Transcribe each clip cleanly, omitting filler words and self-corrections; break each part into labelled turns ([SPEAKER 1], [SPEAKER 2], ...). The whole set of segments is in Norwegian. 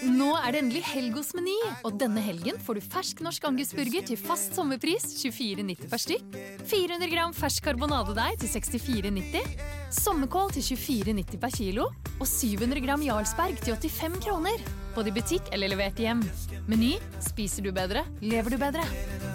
[SPEAKER 1] Nå det endelig helg hos Meny, og denne helgen får du fersk norsk angusburger til fast sommerpris 24,90 per stykk, 400 gram fersk karbonadedeig til 64,90, sommerkål til 24,90 per kilo, og 700 gram Jarlsberg til 85 kroner, både i butikk eller levert hjem. Meny, spiser du bedre, lever du bedre.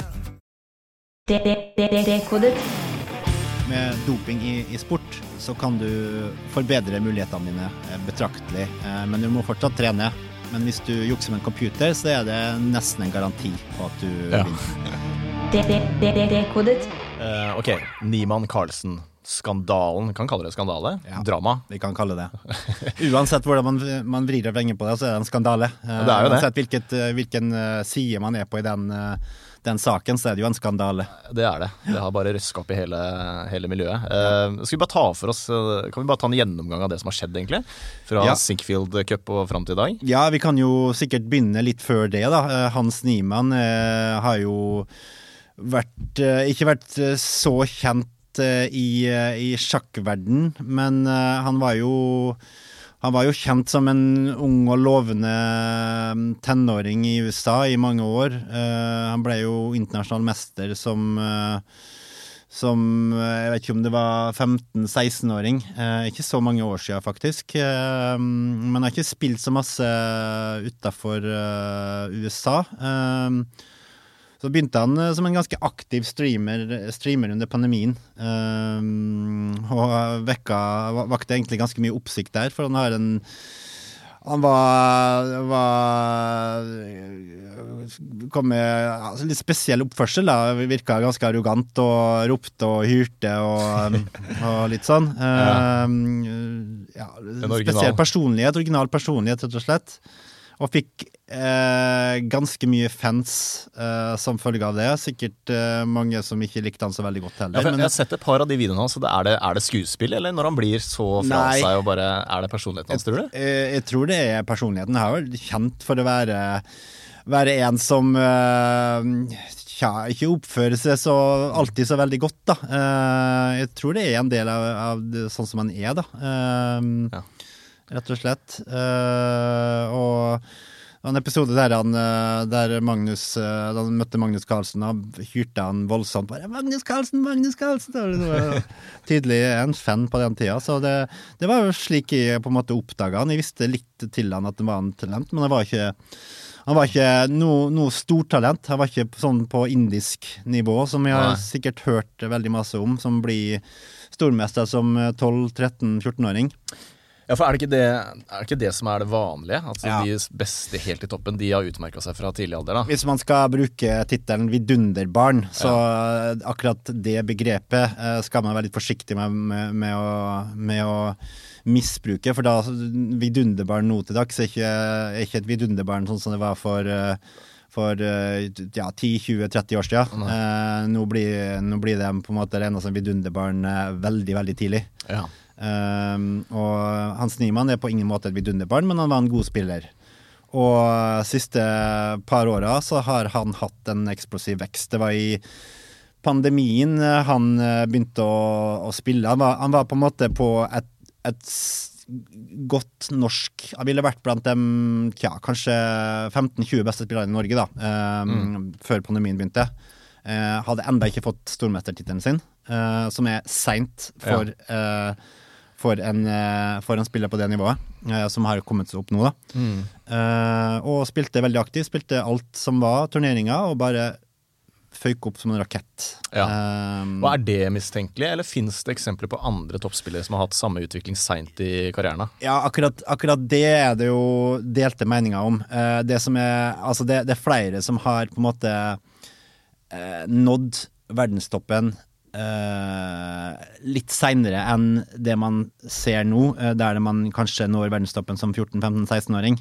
[SPEAKER 2] Dekodet.
[SPEAKER 3] Med doping i sport så kan du forbedre mulighetene dine betraktelig, men du må fortsatt trene. Men hvis du jukser med en computer, så det nesten en garanti på at du vinner.
[SPEAKER 2] Dekodet.
[SPEAKER 4] Ok, Niemann Carlsen. Skandalen, kan kalle det skandale?
[SPEAKER 3] Ja,
[SPEAKER 4] drama?
[SPEAKER 3] vi kan kalle det. Uansett hvordan man vrir og vrenger på det, så det en skandale.
[SPEAKER 4] Ja, det jo det.
[SPEAKER 3] Uansett hvilken side man på i den saken, så det jo en skandale.
[SPEAKER 4] Det det. Det har bare røsket opp i hele miljøet. Skal vi bare ta for oss, kan vi bare ta en gjennomgang av det som har skjedd egentlig? Fra Sinkfield Cup og frem til i dag? Ja,
[SPEAKER 3] vi kan jo sikkert begynne litt før det da. Hans Niemann har jo ikke vært så kjent i sjakkverden, men han var jo kjent som en ung og lovende tenåring i USA i mange år. Han ble jo internasjonal mester som jeg vet ikke om det var 15-16-åring, ikke så mange år siden faktisk, men har ikke spilt så masse utenfor USA. Så begynte han som en ganske aktiv streamer under pandemien, og vakte egentlig ganske mye oppsikt der, for han kom med litt spesiell oppførsel da, virket ganske arrogant og ropte og hyrte og litt sånn. Original personlighet rett og slett. Og fikk ganske mye fans som følge av det. Sikkert mange som ikke likte han så veldig godt heller.
[SPEAKER 4] Ja, jeg har sett et par av de videoene hans, så det skuespill, eller når han blir så fra seg og bare det personligheten hans, tror du?
[SPEAKER 3] Jeg tror det personligheten. Han har vel kjent for å være en som ikke oppfører seg alltid så veldig godt da. Jeg tror det en del av det, sånn som han da. Rett og slett. Og en episode der da han møtte Magnus Carlsen, og hyrte han voldsomt bare Magnus Carlsen! Det var tydelig en fan på den tida, så det var jo slik jeg på en måte oppdaget han. Jeg visste litt til han at det var en talent, men han var ikke noe stort talent. Han var ikke sånn på indisk nivå, som jeg har sikkert hørt veldig masse om, som blir stormester som 12-13-14-åring.
[SPEAKER 4] Ja, for det ikke det som det vanlige? Altså de beste helt i toppen, de har utmerket seg fra tidlig alder da? Hvis
[SPEAKER 3] man skal bruke titelen vidunderbarn, så akkurat det begrepet skal man være litt forsiktig med å misbruke, for da vidunderbarn nå til dags ikke et vidunderbarn sånn som det var for 10, 20, 30 år siden. Nå blir det på en måte regnet som vidunderbarn veldig, veldig tidlig. Ja. Og Hans Niemann på ingen måte et vidunderbarn, men han var en god spiller. Og siste par årene så har han hatt en eksplosiv vekst. Det var i pandemien han begynte å spille. Han var på en måte på et godt norsk. Han ville vært blant dem kanskje 15-20 beste spillere i Norge da, før pandemien begynte. Hadde enda ikke fått stormestertitelen sin, som sent for en spiller på det nivået, som har kommet seg opp nå da. Og spilte veldig aktivt, spilte alt som var turneringer, og bare føyk opp som en rakett.
[SPEAKER 4] Ja. Og det mistenkelig, eller finnes det eksempler på andre toppspillere som har hatt samme utvikling sent i karrieren?
[SPEAKER 3] Ja, akkurat det det jo delte meninger om. Det som altså det flere som har på en måte nådd verdenstoppen litt senere enn det man ser nå, der man kanskje når verdenstoppen som 14-15-16-åring.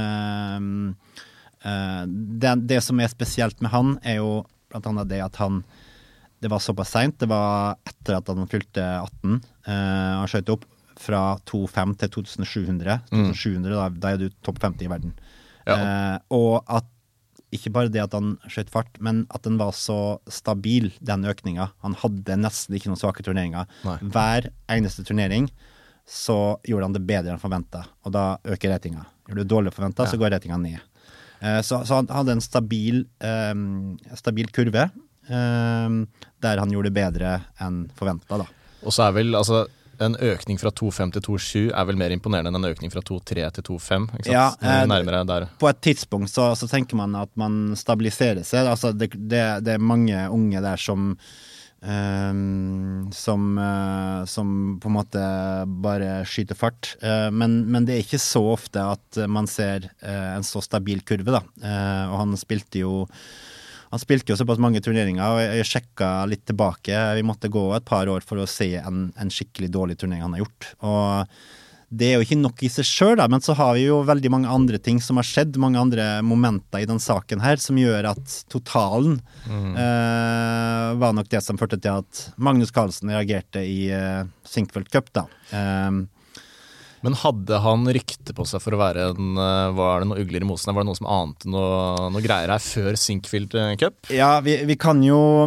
[SPEAKER 3] Det som spesielt med han jo blant annet det at det var såpass sent, det var etter at han fylte 18, han skjøt opp fra 2,5 til 2700, da du topp 50 i verden. Og at ikke bare det at han skjøt fart, men at den var så stabil, den økningen. Han hadde nesten ikke noen svake turneringer. Hver eneste turnering så gjorde han det bedre enn forventet, og da øker ratinga. Gjør du dårlig forventet, så går ratinga ned. Så han hadde en stabil kurve, der han gjorde det bedre enn forventet da.
[SPEAKER 4] Og så vel, altså, en økning fra 2,5 til 2,7 vel mer imponerende enn en økning fra 2,3 til 2,5, ikke sant?
[SPEAKER 3] Ja,
[SPEAKER 4] nærmere der.
[SPEAKER 3] På et tidspunkt så tenker man at man stabiliserer seg. Altså det mange unge der som på en måte bare skyter fart. Men det ikke så ofte at man ser en så stabil kurve da. Og han spilte jo såpass mange turneringer, og jeg sjekket litt tilbake. Vi måtte gå et par år for å se en skikkelig dårlig turnering han har gjort. Og det jo ikke nok i seg selv da, men så har vi jo veldig mange andre ting som har skjedd, mange andre momenter i den saken her, som gjør at totalen var nok det som førte til at Magnus Carlsen reagerte i Sinquefield Cup da.
[SPEAKER 4] Men hadde han rykte på seg for å være var det noe ugler i mosen? Var det noe som ante noe greier her før Sinquefield Cup?
[SPEAKER 3] Ja, vi kan jo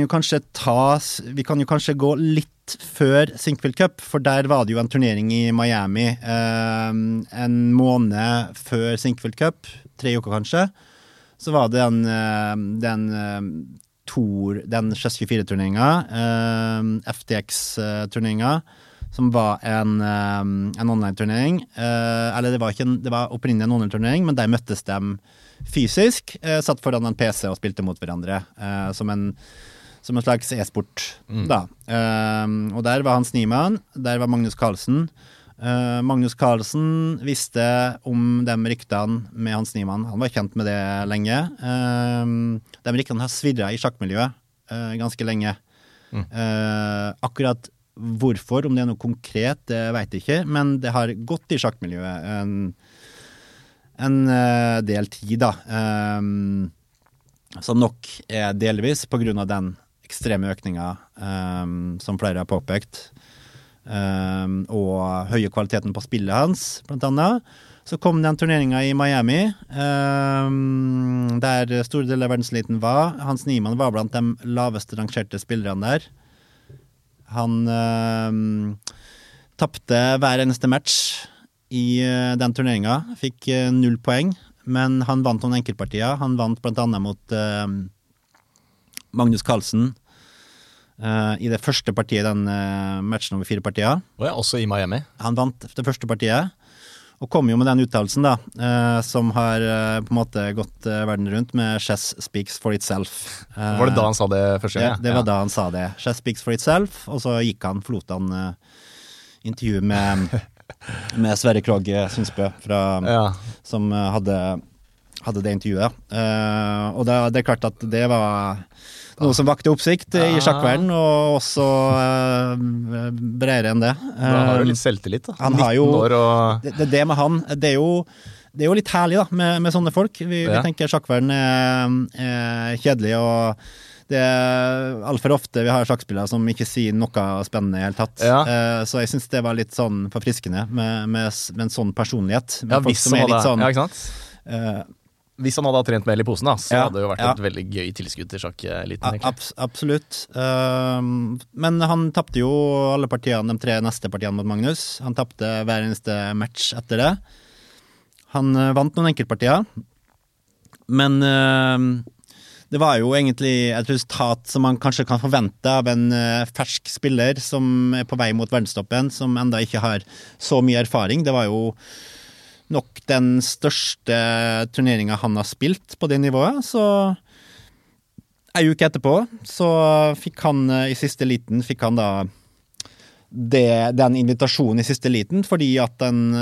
[SPEAKER 3] kanskje gå litt før Sinquefield Cup, for der var det jo en turnering i Miami en måned før Sinquefield Cup, 3 uker kanskje. Så var det den Chess 24-turneringen, FTX-turneringen, som var en online-turnering, eller det var opprinnelig en online-turnering, men der møttes de fysisk, satt foran en PC og spilte mot hverandre, som en slags e-sport da. Og der var Hans Niemann, der var Magnus Carlsen. Magnus Carlsen visste om de ryktene med Hans Niemann. Han var kjent med det lenge. De ryktene har svirret i sjakkmiljøet ganske lenge. Akkurat hvorfor, om det noe konkret, det vet jeg ikke, men det har gått i sjakkmiljøet en del tid da. Som nok delvis på grunn av den ekstreme økningen som flere har påpekt, og høye kvaliteten på spillet hans, blant annet. Så kom den turneringen i Miami, der store deler av verdenseliten var. Hans Niemann var blant de laveste rangerte spillerne der. Han tappte hver eneste match i den turneringen, fikk 0 poeng, men han vant noen enkeltpartier. Han vant blant annet mot Magnus Carlsen i det første partiet i den matchen over 4 partier.
[SPEAKER 4] Og også i Miami.
[SPEAKER 3] Han vant det første partiet, og kom jo med den uttalelsen da, som har på en måte gått verden rundt med Chess speaks for itself.
[SPEAKER 4] Var det da han sa det første gang?
[SPEAKER 3] Ja, det var da han sa det. Chess speaks for itself, og så forlot han intervju med Sverre Krogh Sundsbø som hadde det intervjuet. Og det klart at det var noe som vakte oppsikt i sjakkverden, og også bredere enn det.
[SPEAKER 4] Da har du litt selvtillit da.
[SPEAKER 3] Han har jo,
[SPEAKER 4] år og...
[SPEAKER 3] det med han, det er jo litt herlig da, med sånne folk. Vi tenker sjakkverden er kjedelig, og det alt for ofte vi har sjakkspillere som ikke sier noe spennende i hele tatt. Så jeg synes det var litt sånn forfriskende med en sånn personlighet. Med folk som litt sånn...
[SPEAKER 4] Ja, ikke sant? Hvis han hadde trent mer i posen da, så hadde det jo vært et veldig gøy tilskudd til sjakkeliten.
[SPEAKER 3] Absolutt. Men han tappte jo alle partiene, de 3 neste partiene mot Magnus. Han tappte hver eneste match etter det. Han vant noen enkeltpartier. Men det var jo egentlig et resultat som man kanskje kan forvente av en fersk spiller som er på vei mot verdenstoppen, som enda ikke har så mye erfaring. Det var jo nok den største turneringen han har spilt på det nivået, så en uke etterpå så fikk han i siste liten, da den invitasjonen i siste liten, fordi at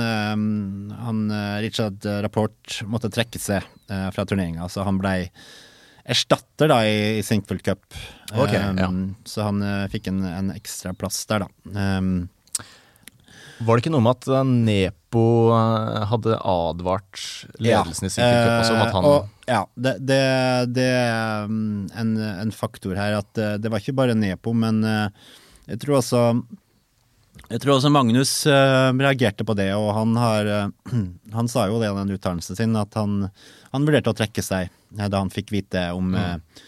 [SPEAKER 3] Richard Rapport måtte trekke seg fra turneringen, så han ble erstatter da i Sinquefield Cup. Så han fikk en ekstra plass der da.
[SPEAKER 4] Var det ikke noe med at Nepo hadde advart ledelsen i Sinquefield Cup også, om at han...
[SPEAKER 3] det er en faktor her, at det var ikke bare Nepo, men jeg tror også Magnus reagerte på det, og han sa jo det i den uttalelsen sin, at han vurderte å trekke seg da han fikk vite om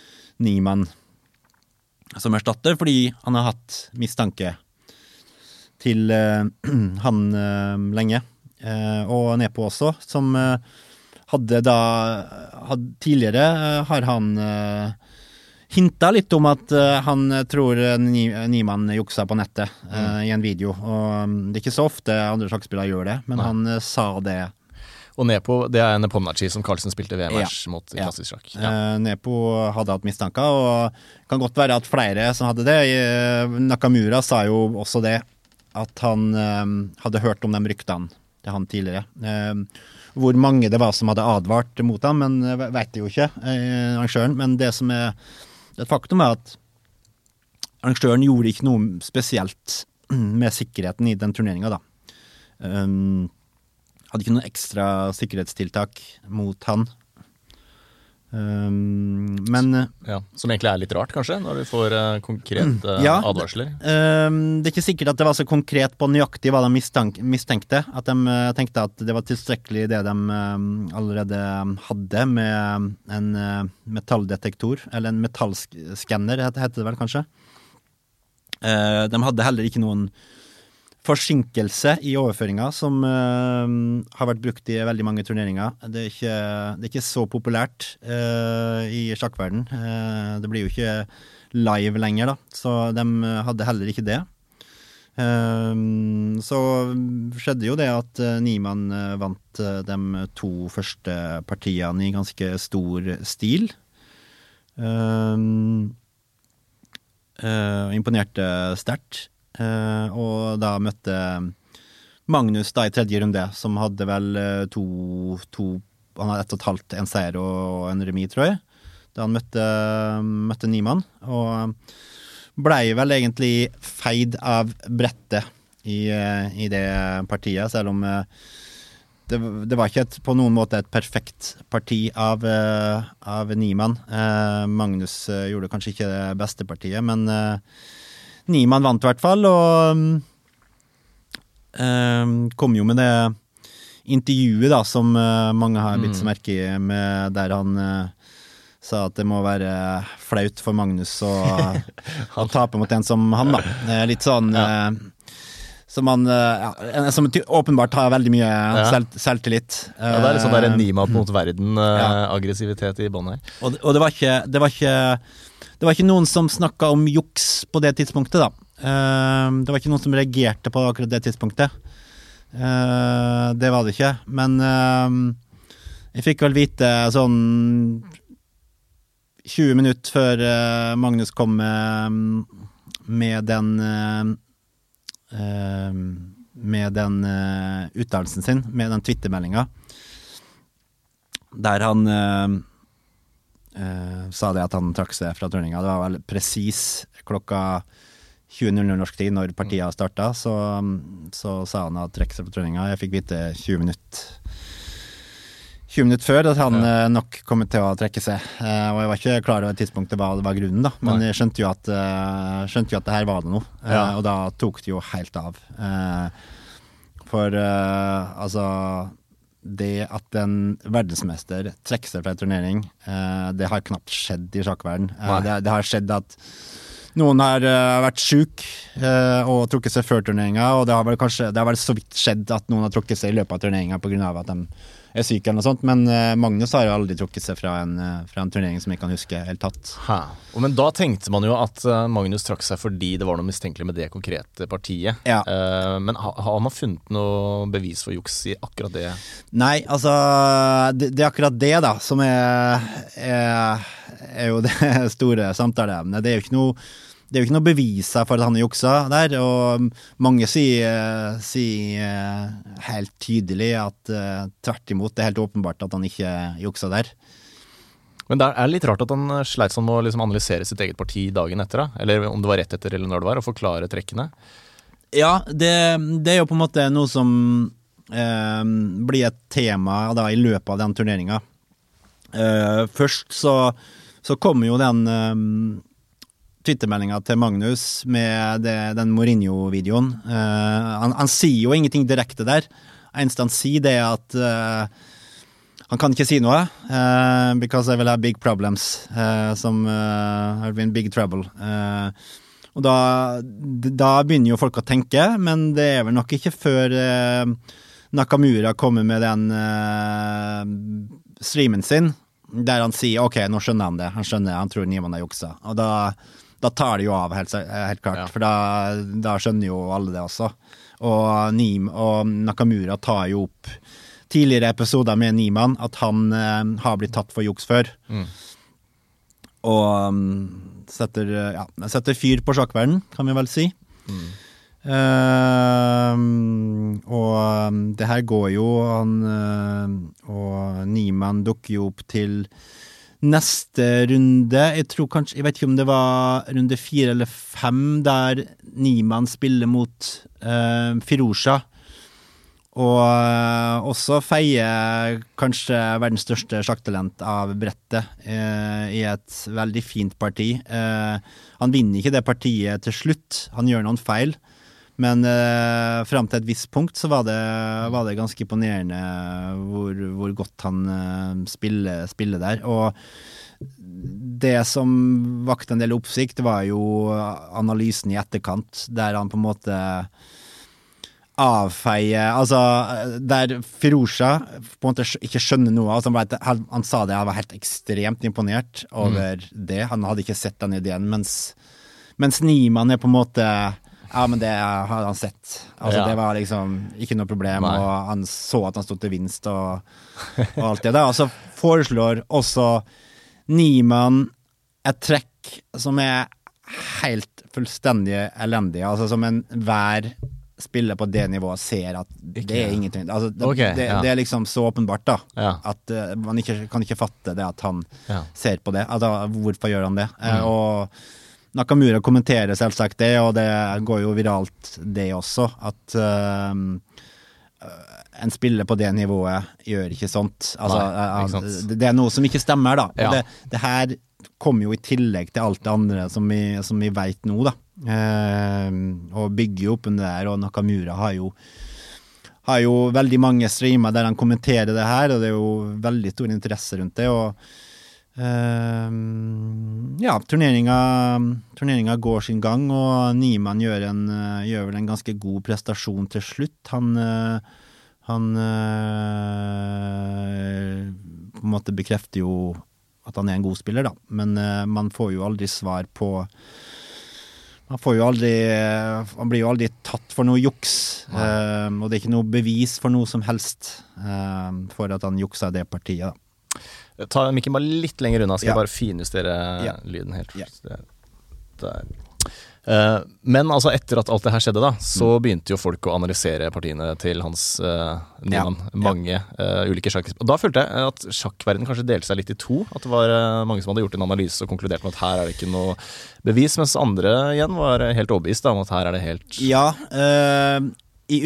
[SPEAKER 3] Niemann som erstatter, fordi han har hatt mistanke til han lenge. Og Nepo også, som tidligere har han hintet litt om at han tror Niemann juksa på nettet i en video. Og det er ikke så ofte andre sjakkspillere gjør det, men han sa det.
[SPEAKER 4] Og Nepo, det Nepomniachtchi som Carlsen spilte VM-match mot i klassisk sjakk.
[SPEAKER 3] Nepo hadde hatt mistanker, og det kan godt være at flere som hadde det. Nakamura sa jo også det, at han hadde hørt om de ryktene til han tidligere. Hvor mange det var som hadde advart mot ham, men vet jeg jo ikke, arrangøren. Men det som et faktum at arrangøren gjorde ikke noe spesielt med sikkerheten i den turneringen da. Hadde ikke noen ekstra sikkerhetstiltak mot han. Men
[SPEAKER 4] som egentlig litt rart, kanskje, når du får konkrete advarsler.
[SPEAKER 3] Det er ikke sikkert at det var så konkret på nøyaktig hva de mistenkte. At de tenkte at det var tilstrekkelig det de allerede hadde med en metalldetektor, eller en metallskanner, heter det vel kanskje. De hadde heller ikke noen forsinkelse i overføringer som har vært brukt i veldig mange turneringer. Det er ikke så populært i sjakkverden. Det blir jo ikke live lenger da, så de hadde heller ikke det. Så skjedde jo det at Niemann vant de 2 første partiene i ganske stor stil. Imponerte sterkt. Og da møtte Magnus da i tredje runde, som hadde vel han hadde 1,5, en seier og en remis, tror jeg, da han møtte Niemann, og ble vel egentlig feid av brettet i det partiet, selv om det var ikke på noen måte et perfekt parti av Niemann. Magnus gjorde kanskje ikke det beste partiet, men Niemann vant i hvert fall, og kom jo med det intervjuet da, som mange har blitt så merke i, der han sa at det må være flaut for Magnus å tape mot en som han da. Litt sånn som åpenbart har veldig mye selvtillit.
[SPEAKER 4] Det litt sånn der en Niemann mot verden, aggressivitet i bånd her.
[SPEAKER 3] Og det var ikke noen som snakket om juks på det tidspunktet da. Det var ikke noen som reagerte på akkurat det tidspunktet. Det var det ikke. Men jeg fikk vel vite sånn 20 minutter før Magnus kom med den uttalelsen sin, med den Twitter-meldingen, der han sa det at han trakk seg fra turneringen. Det var vel precis klokka 20:00 norsk tid når partiet startet, så sa han at trekk seg fra turneringen. Jeg fikk vite 20 minutter før at han nok kom til å trekke seg, og jeg var ikke klar over tidspunktet hva det var grunnen da, men jeg skjønte jo at det her var det noe, og da tok det jo helt av. For altså det at en verdensmester trekker seg fra en turnering, det har knapt skjedd i sjakkverden. Det har skjedd at noen har vært syk og trukket seg før turneringen, og det har vel så vidt skjedd at noen har trukket seg i løpet av turneringen på grunn av at de er syke eller noe sånt, men Magnus har jo aldri trukket seg fra en turnering som jeg kan huske helt tatt.
[SPEAKER 4] Men da tenkte man jo at Magnus trakk seg fordi det var noe mistenkelig med det konkrete partiet. Men har man funnet noe bevis for juks i akkurat det?
[SPEAKER 3] Nei, altså det er akkurat det da, som er jo det store samtaleemnet. Det er jo ikke noe beviser for at han har juksa der, og mange sier helt tydelig at tvert imot, det er helt åpenbart at han ikke juksa der.
[SPEAKER 4] Men det litt rart at han sleit sånn med å liksom analysere sitt eget parti dagen etter da, eller om det var rett etter eller når det var, og forklare trekkene. Ja,
[SPEAKER 3] det er jo på en måte noe som blir et tema da, i løpet av den turneringen. Først så kommer jo den Twitter-meldingen til Magnus med den Mourinho-videoen. Han sier jo ingenting direkte der. Eneste han sier det at han kan ikke si noe, because I will have big problems, som have been big trouble. Og da begynner jo folk å tenke, men det vel nok ikke før Nakamura kommer med den streamen sin, der han sier, ok, nå skjønner han det. Han tror Niemann har juksa. Og da tar det jo av helt klart, for da skjønner jo alle det også. Og Nakamura tar jo opp tidligere episoder med Niemann, at han har blitt tatt for juks før. Og setter fyr på sjakkverden, kan vi vel si. Og det her går jo og Niemann dukker jo opp til neste runde. Jeg vet ikke om det var runde 4 eller 5 der Niemann spiller mot Firouzja, og også feier kanskje verdens største sjakktalent av brettet i et veldig fint parti. Han vinner ikke det partiet til slutt, han gjør noen feil, men frem til et visst punkt så var det ganske imponerende hvor godt han spiller der. Og det som vakte en del oppsikt var jo analysen i etterkant, der han på en måte avfeier, altså der Firouzja på en måte ikke skjønner noe, altså han sa det, han var helt ekstremt imponert over det, han hadde ikke sett den ideen, mens Niemann på en måte, ja, men det hadde han sett, altså det var liksom ikke noe problem. Nei. Og han så at han stod til vinst og alt det der, og så foreslår også Niemann et trekk som helt fullstendig elendig, altså som hver spiller på det nivået ser at det ingenting, altså det liksom så åpenbart da, at man kan ikke fatte det at han ser på det, altså hvorfor gjør han det? Og Nakamura kommenterer selvsagt det, og det går jo viralt det også, at en spiller på det nivået gjør ikke sånt, altså ikke sant? Det noe som ikke stemmer da, og det her kommer jo i tillegg til alt det andre som vi vet nå da, og bygger jo opp under det her, og Nakamura har jo veldig mange streamer der han kommenterer det her, og det er jo veldig stor interesse rundt det, og turneringa går sin gang, og Niemann gjør vel en ganske god prestasjon til slutt. Han på en måte bekrefter jo at han en god spiller da, men man får jo aldri svar på, han blir jo aldri tatt for noe juks, og det er ikke noe bevis for noe som helst for at han juksa det partiet da.
[SPEAKER 4] Ta mikken bare litt lenger unna, skal jeg bare finjustere lyden helt. Der. Men altså etter at alt det her skjedde da, så begynte jo folk å analysere partiene til hans Niemann, mange ulike sjakk. Og da følte jeg at sjakkverden kanskje delte seg litt i to, at det var mange som hadde gjort en analyse og konkludert med at her det ikke noe bevis, mens andre igjen var helt overbevist om at her det helt...
[SPEAKER 3] Ja, i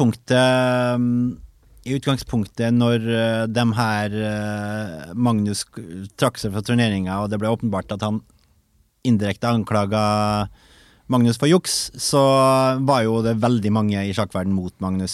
[SPEAKER 3] utgangspunktet når de her Magnus trakk seg fra turneringen, og det ble åpenbart at han indirekte anklaget Magnus for juks, så var jo det veldig mange i sjakkverden mot Magnus.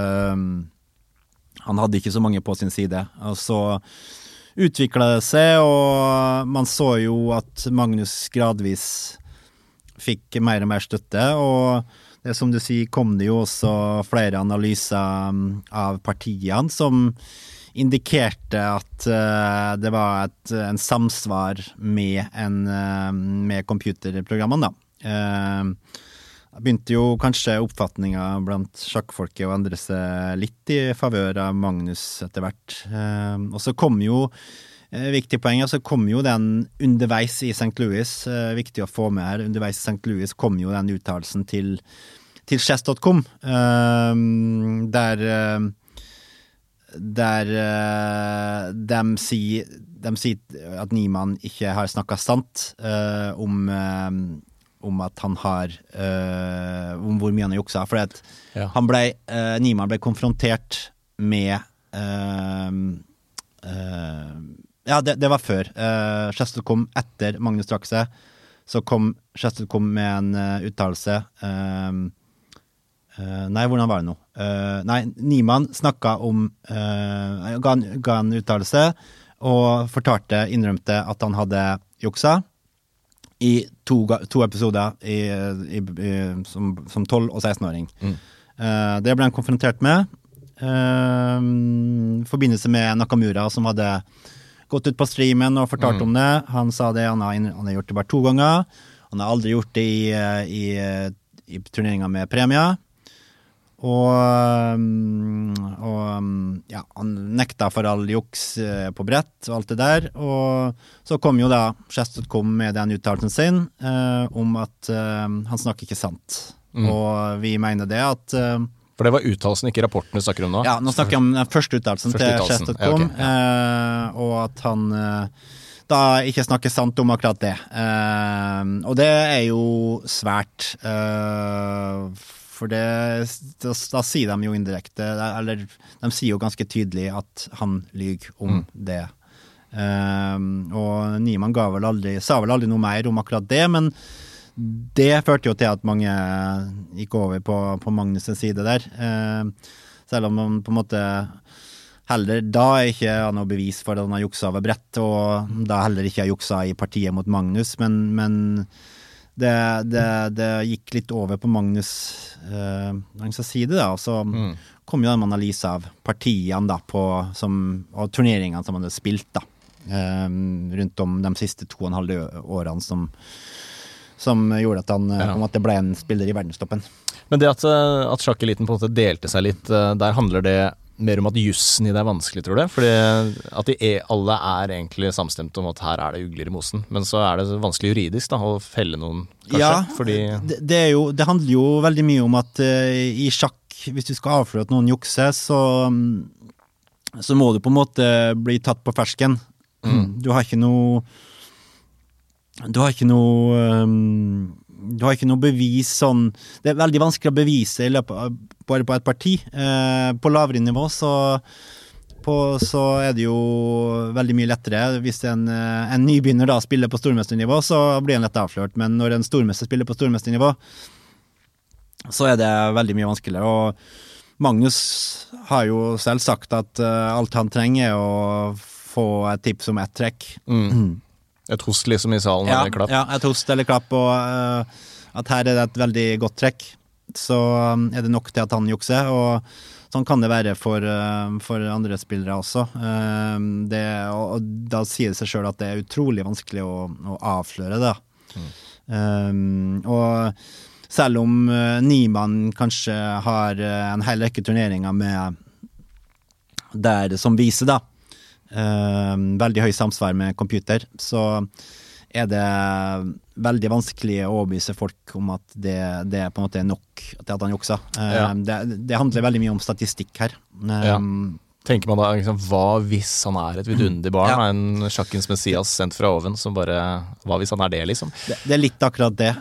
[SPEAKER 3] Han hadde ikke så mange på sin side, og så utviklet det seg, og man så jo at Magnus gradvis fikk mer og mer støtte, og det som du sier, kom det jo også flere analyser av partiene som indikerte at det var en samsvar med computerprogrammene da. Begynte jo kanskje oppfatningen blant sjakkfolket å endre seg litt i favør av Magnus etter hvert. Og så kom jo viktig poeng, så kom jo den underveis i St. Louis, viktig å få med her, underveis i St. Louis kom jo den uttalelsen til chess.com, der de sier at Niemann ikke har snakket sant om at han har om hvor mye han har juksa, for at Niemann ble konfrontert med det var før chess.com etter Magnus trakk seg, så kom chess.com med en uttalelse nei, hvordan var det nå? Niemann snakket om ga en uttalelse og innrømte at han hadde juksa, i to episoder som 12- og 16-åring. Det ble han konfrontert med i forbindelse med Nakamura, som hadde gått ut på streamen og fortalt om det. Han sa det, han har gjort det bare 2 ganger. Han har aldri gjort det i turneringer med premier. Og ja, han nekta for all juks på brett og alt det der. Og så kom jo da Chess.com med den uttalelsen sin om at han snakker ikke sant. Og vi mener det at
[SPEAKER 4] for det var uttalelsen, ikke rapporten du snakker om nå?
[SPEAKER 3] Ja, nå snakker jeg om den første uttalelsen til Chess.com, og at han da ikke snakker sant om akkurat det. Og det er jo svært, for da sier de jo indirekte, eller de sier jo ganske tydelig at han lyger om det. Og Niemann sa vel aldri noe mer om akkurat det, men det førte jo til at mange gikk over på Magnus' side der. Selv om man på en måte heller da ikke har noe bevis for at han har juksa over brett, og da heller ikke har juksa i partiet mot Magnus, men det gikk litt over på Magnus' side da, og så kom jo en analyse av partiene da, og turneringene som han hadde spilt da, rundt om de siste 2,5 årene som gjorde at han på en måte ble en spiller i verdenstoppen.
[SPEAKER 4] Men det at sjakkeliten på en måte delte seg litt, der handler det mer om at jussen i det er vanskelig, tror du? Fordi at alle er egentlig samstemt om at her er det ugler i mosen, men så er det vanskelig juridisk da, å felle noen, kanskje?
[SPEAKER 3] Ja,
[SPEAKER 4] fordi
[SPEAKER 3] det handler jo veldig mye om at i sjakk, hvis du skal avsløre at noen jukser, så må du på en måte bli tatt på fersken. Du har ikke noe bevis sånn. Det er veldig vanskelig å bevise bare på et parti. På lavere nivå så er det jo veldig mye lettere. Hvis en nybegynner da spiller på stormesternivå, så blir han lett avslørt. Men når en stormester spiller på stormesternivå, så er det veldig mye vanskeligere. Og Magnus har jo selv sagt at alt han trenger er å få et tips om et trekk.
[SPEAKER 4] Et host liksom i salen eller klapp. Ja,
[SPEAKER 3] et host eller klapp, og at her er det et veldig godt trekk, så er det nok til at han jukser, og sånn kan det være for andre spillere også. Og da sier det seg selv at det er utrolig vanskelig å avsløre det. Og selv om Niemann kanskje har en hel rekke turneringer med der som viser da, veldig høy samsvar med computer, så er det veldig vanskelig å overbevise folk om at det på en måte er nok til at han juksa. Det handler veldig mye om statistikk her.
[SPEAKER 4] Tenker man da, liksom, hva hvis han er et vidunderlig barn, en sjakkens messias sendt fra oven, hva hvis han er det, liksom?
[SPEAKER 3] Det er litt akkurat det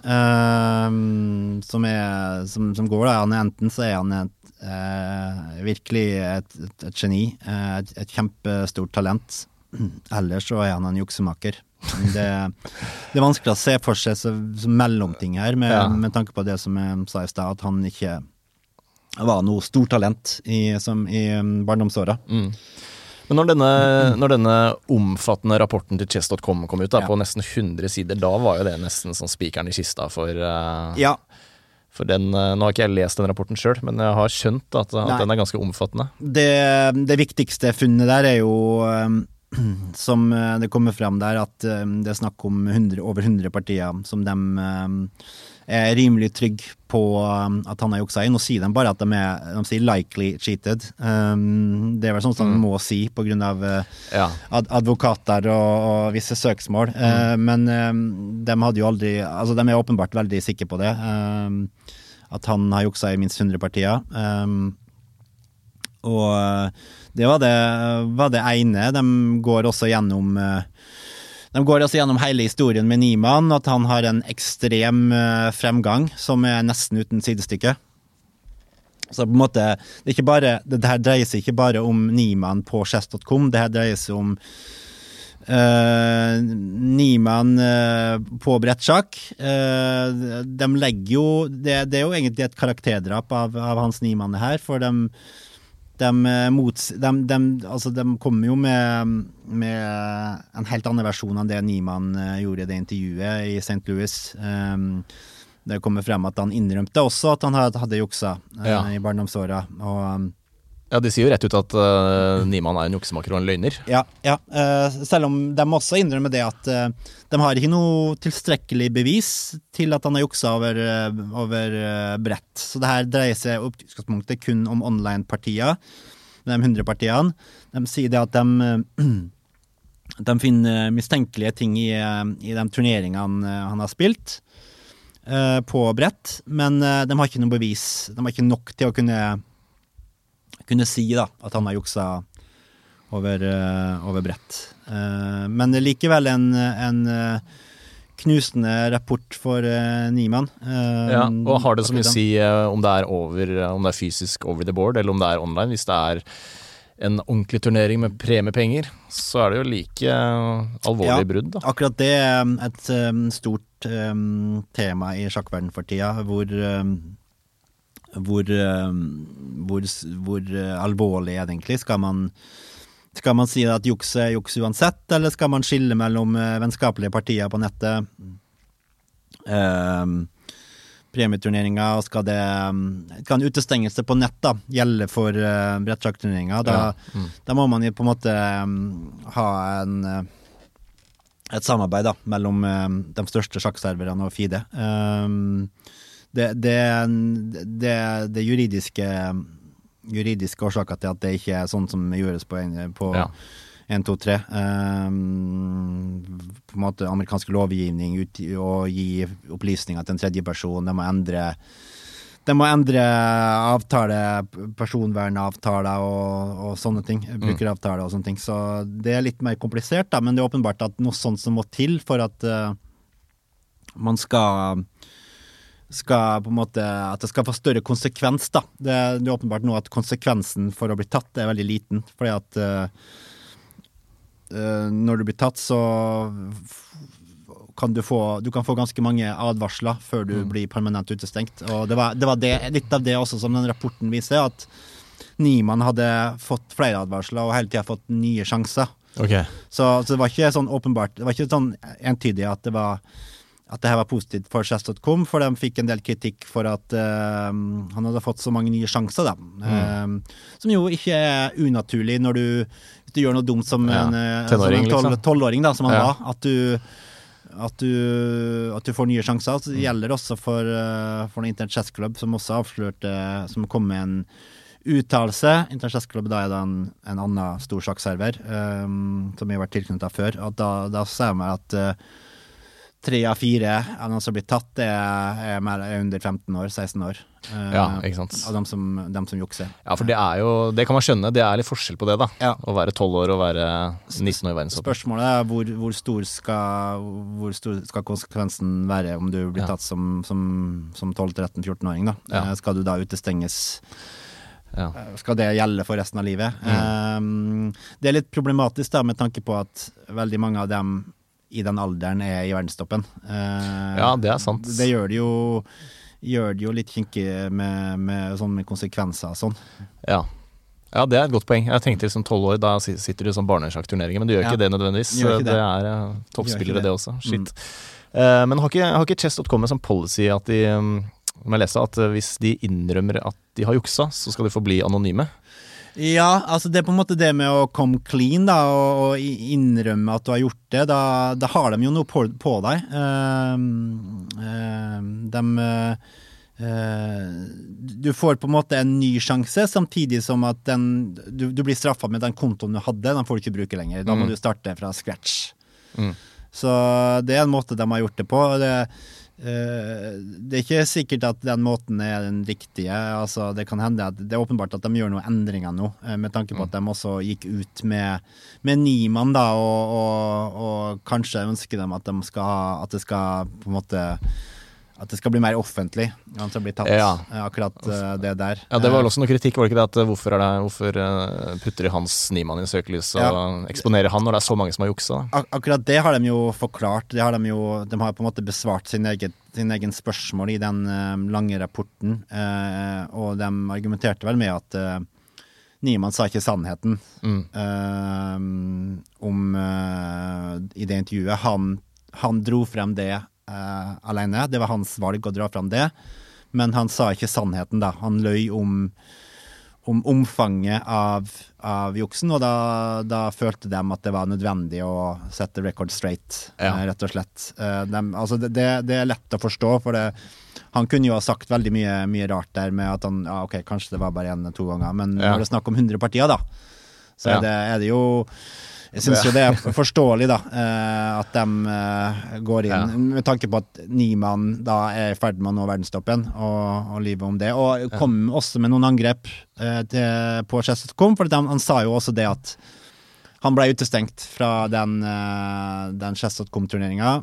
[SPEAKER 3] som går da. Enten så er han virkelig et geni, et kjempestort talent, eller så er han en juksemaker. Det er vanskelig å se for seg som mellomting her med tanke på det som jeg sa i sted, at han ikke var noe stort talent i barndomsåra.
[SPEAKER 4] Men når denne omfattende rapporten til Chess.com kom ut da, på nesten 100 sider, da var jo det nesten sånn spikeren i kista for den, nå har ikke jeg lest den rapporten selv, men jeg har skjønt at den er ganske omfattende. Det
[SPEAKER 3] viktigste funnet der er jo, som det kommer frem der, at det er snakk om over 100 partier som de er rimelig trygg på at han har juksa i. Nå sier de bare at de sier likely cheated. Det er vel sånn som de må si på grunn av advokater og visse søksmål. Men de hadde jo aldri, altså de er åpenbart veldig sikre på det, at han har juksa i minst 100 partier. Og det var det ene. De går også gjennom hele historien med Niemann, at han har en ekstrem fremgang som er nesten uten sidestykke. Så på en måte, det her dreier seg ikke bare om Niemann på Chess.com, det her dreier seg om Niemann på brettsjakk. De legger jo, det er jo egentlig et karakterdrap av hans Niemann her, for de kommer jo med en helt annen versjon enn det Niemann gjorde i det intervjuet i St. Louis. Det kommer frem at han innrømte også at han hadde juksa i barndomsåra.
[SPEAKER 4] Ja, de sier jo rett ut at Niemann en juksemaker og en løgner.
[SPEAKER 3] Ja, selv om de også innrømmer det at de har ikke noe tilstrekkelig bevis til at han har juksa over brett. Så det her dreier seg oppgangspunktet kun om online-partier, de 100 partiene. De sier det at de finner mistenkelige ting i de turneringene han har spilt på brett, men de har ikke noe bevis. De har ikke nok til å kunne si da, at han har juksa over brett. Men det er likevel en knusende rapport for Niemann.
[SPEAKER 4] Og har det så mye å si om det er fysisk over the board, eller om det er online? Hvis det er en ordentlig turnering med premiepenger, så er det jo like alvorlig brudd. Da.
[SPEAKER 3] Akkurat det er et stort tema i sjakkverden for tida, hvor alvorlig er det egentlig? Skal man si at juks er juks uansett, eller skal man skille mellom vennskapelige partier på nettet, premieturneringer, og skal en utestengelse på nett da, gjelde for brettsjakkturneringer? Da må man jo på en måte ha et samarbeid da, mellom de største sjakkserverne og FIDE. Det juridiske årsaker til at det ikke er sånn som gjøres på 1, 2, 3 på en måte amerikansk lovgivning og gi opplysninger til en tredje person. De må endre avtale, personvernavtaler og sånne ting, brukeravtaler og sånne ting, så det er litt mer komplisert da, men det er åpenbart at noe sånt som må til for at man skal på en måte, at det skal få større konsekvens da. Det er åpenbart nå at konsekvensen for å bli tatt er veldig liten, fordi at når du blir tatt så kan du kan få ganske mange advarsler før du blir permanent utestengt, og det var litt av det også som den rapporten viser, at Niemann hadde fått flere advarsler og hele tiden fått nye sjanser.
[SPEAKER 4] Okay.
[SPEAKER 3] Så det var ikke sånn åpenbart, det var ikke sånn entydig at det her var positivt for Chess.com, for de fikk en del kritikk for at han hadde fått så mange nye sjanser da. Som jo ikke er unaturlig hvis du gjør noe dumt som en 12-åring da, som han var, at du får nye sjanser. Så det gjelder også for den Internet Chess Club, som også avslørte, som kom med en uttalelse. Internet Chess Club, da er det en annen stor sjakkserver, som jeg har vært tilknyttet før, og da ser man at 3 av 4 av de som blir tatt er under 15 år, 16 år.
[SPEAKER 4] Ikke sant.
[SPEAKER 3] Av dem som jukser.
[SPEAKER 4] Ja, for det kan man skjønne, det er litt forskjell på det da. Ja. Å være 12 år og være 19 år i verdenstoppen. Spørsmålet
[SPEAKER 3] er hvor stor skal konsekvensen være om du blir tatt som 12-13-14-åring da. Skal du da utestenges? Skal det gjelde for resten av livet? Det er litt problematisk da, med tanke på at veldig mange av dem i den alderen er i verdenstoppen.
[SPEAKER 4] Det er sant.
[SPEAKER 3] Det gjør det jo litt kinkig med konsekvenser og sånn. Ja, det er et godt poeng. Jeg tenkte som 12 år, da sitter du som barnesjakkturneringer, men du gjør ikke det nødvendigvis. Det er toppspillere det også. Shit. Men har ikke Chess.com som policy at jeg leste at hvis de innrømmer at de har juksa, så skal de få bli anonyme? Ja, altså det er på en måte det med å komme clean da, og innrømme at du har gjort det, da har de jo noe på deg. Du får på en måte en ny sjanse, samtidig som at du blir straffet med den kontoen du hadde, den får du ikke bruke lenger. Da må du starte fra scratch. Så det er en måte de har gjort det på. Det er ikke sikkert at den måten er den riktige. Altså, det kan hende at det er åpenbart at de gjør noen endringer nå, med tanke på at de også gikk ut med Niemann da, og kanskje ønsker dem at det skal på en måte at det skal bli mer offentlig at det blir tatt akkurat det der. Ja, det var vel også noe kritikk, var det ikke det? At hvorfor putter de Hans Niemann i søkelys og eksponerer han når det er så mange som har juksa? Akkurat det har de jo forklart. De har på en måte besvart sin egen spørsmål i den lange rapporten, og de argumenterte vel med at Niemann sa ikke sannheten i det intervjuet. Han dro frem det alene. Det var hans valg å dra frem det. Men han sa ikke sannheten da. Han løy om omfanget av juksen, og da følte de at det var nødvendig å sette record straight, rett og slett. Det lett å forstå, for han kunne jo ha sagt veldig mye rart der med at han, kanskje det var bare 1-2 ganger, men når det er snakk om 100 partier da, så er det jo, jeg synes jo det er forståelig da, at de går inn, med tanke på at Niemann da er i ferd med å nå verdenstoppen, og livet om det, og kom også med noen angrep på Chess.com, for han sa jo også det at han ble utestengt fra den Chess.com-turneringen,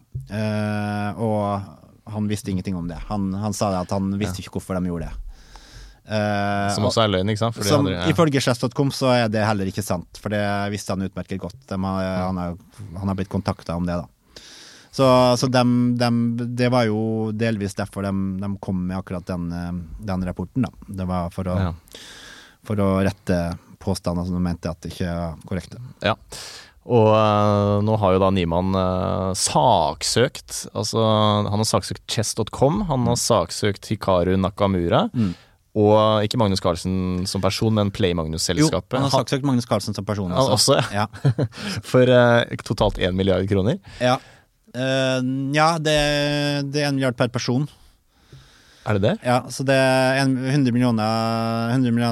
[SPEAKER 3] og han visste ingenting om det. Han sa det at han visste ikke hvorfor de gjorde det.
[SPEAKER 4] Som også er løgn, ikke sant?
[SPEAKER 3] Ifølge Chess.com så er det heller ikke sant, for det visste han utmerket godt. Han har blitt kontaktet om det da. Så det var jo delvis derfor de kom med akkurat den rapporten da. Det var for å rette påstander som de mente at det ikke er korrekte.
[SPEAKER 4] Ja. Og nå har jo da Niemann saksøkt, altså han har saksøkt Chess.com, han har saksøkt Hikaru Nakamura, og ikke Magnus Carlsen som person, men Play Magnus-selskapet.
[SPEAKER 3] Jo, han har saksøkt Magnus Carlsen som person
[SPEAKER 4] også. Ja. For totalt 1 milliard kroner.
[SPEAKER 3] Ja, det er 1 milliard per person.
[SPEAKER 4] Er det det?
[SPEAKER 3] Ja, så det er 100 millioner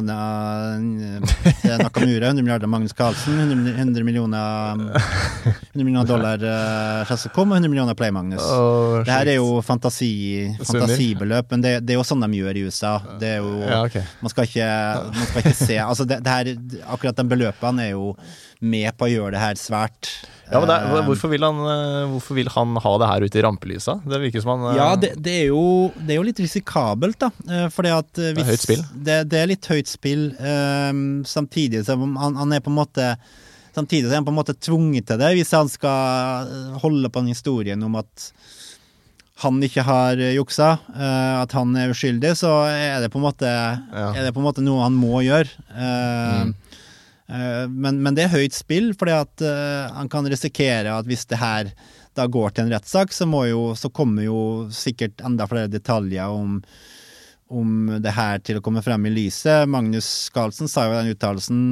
[SPEAKER 3] til Nakamura, 100 milliarder Magnus Carlsen, 100 millioner dollar Chess.com og 100 millioner Play Magnus. Det her er jo fantasibeløp, men det er jo sånn de gjør i USA. Det er jo, man skal ikke se, altså det her, akkurat de beløpene er jo med på å gjøre det her svært.
[SPEAKER 4] Ja, men hvorfor vil han ha det her ute i rampelysa? Det virker som han...
[SPEAKER 3] Ja, det er jo litt risikabelt da, fordi at
[SPEAKER 4] det er høyt spill.
[SPEAKER 3] Det er litt høyt spill, samtidig som han er på en måte tvunget til det, hvis han skal holde på den historien om at han ikke har juksa, at han er uskyldig, så er det på en måte noe han må gjøre. Men det er høyt spill, fordi at han kan risikere at hvis det her da går til en rettssak, så kommer jo sikkert enda flere detaljer om det her til å komme frem i lyset. Magnus Carlsen sa jo den uttalelsen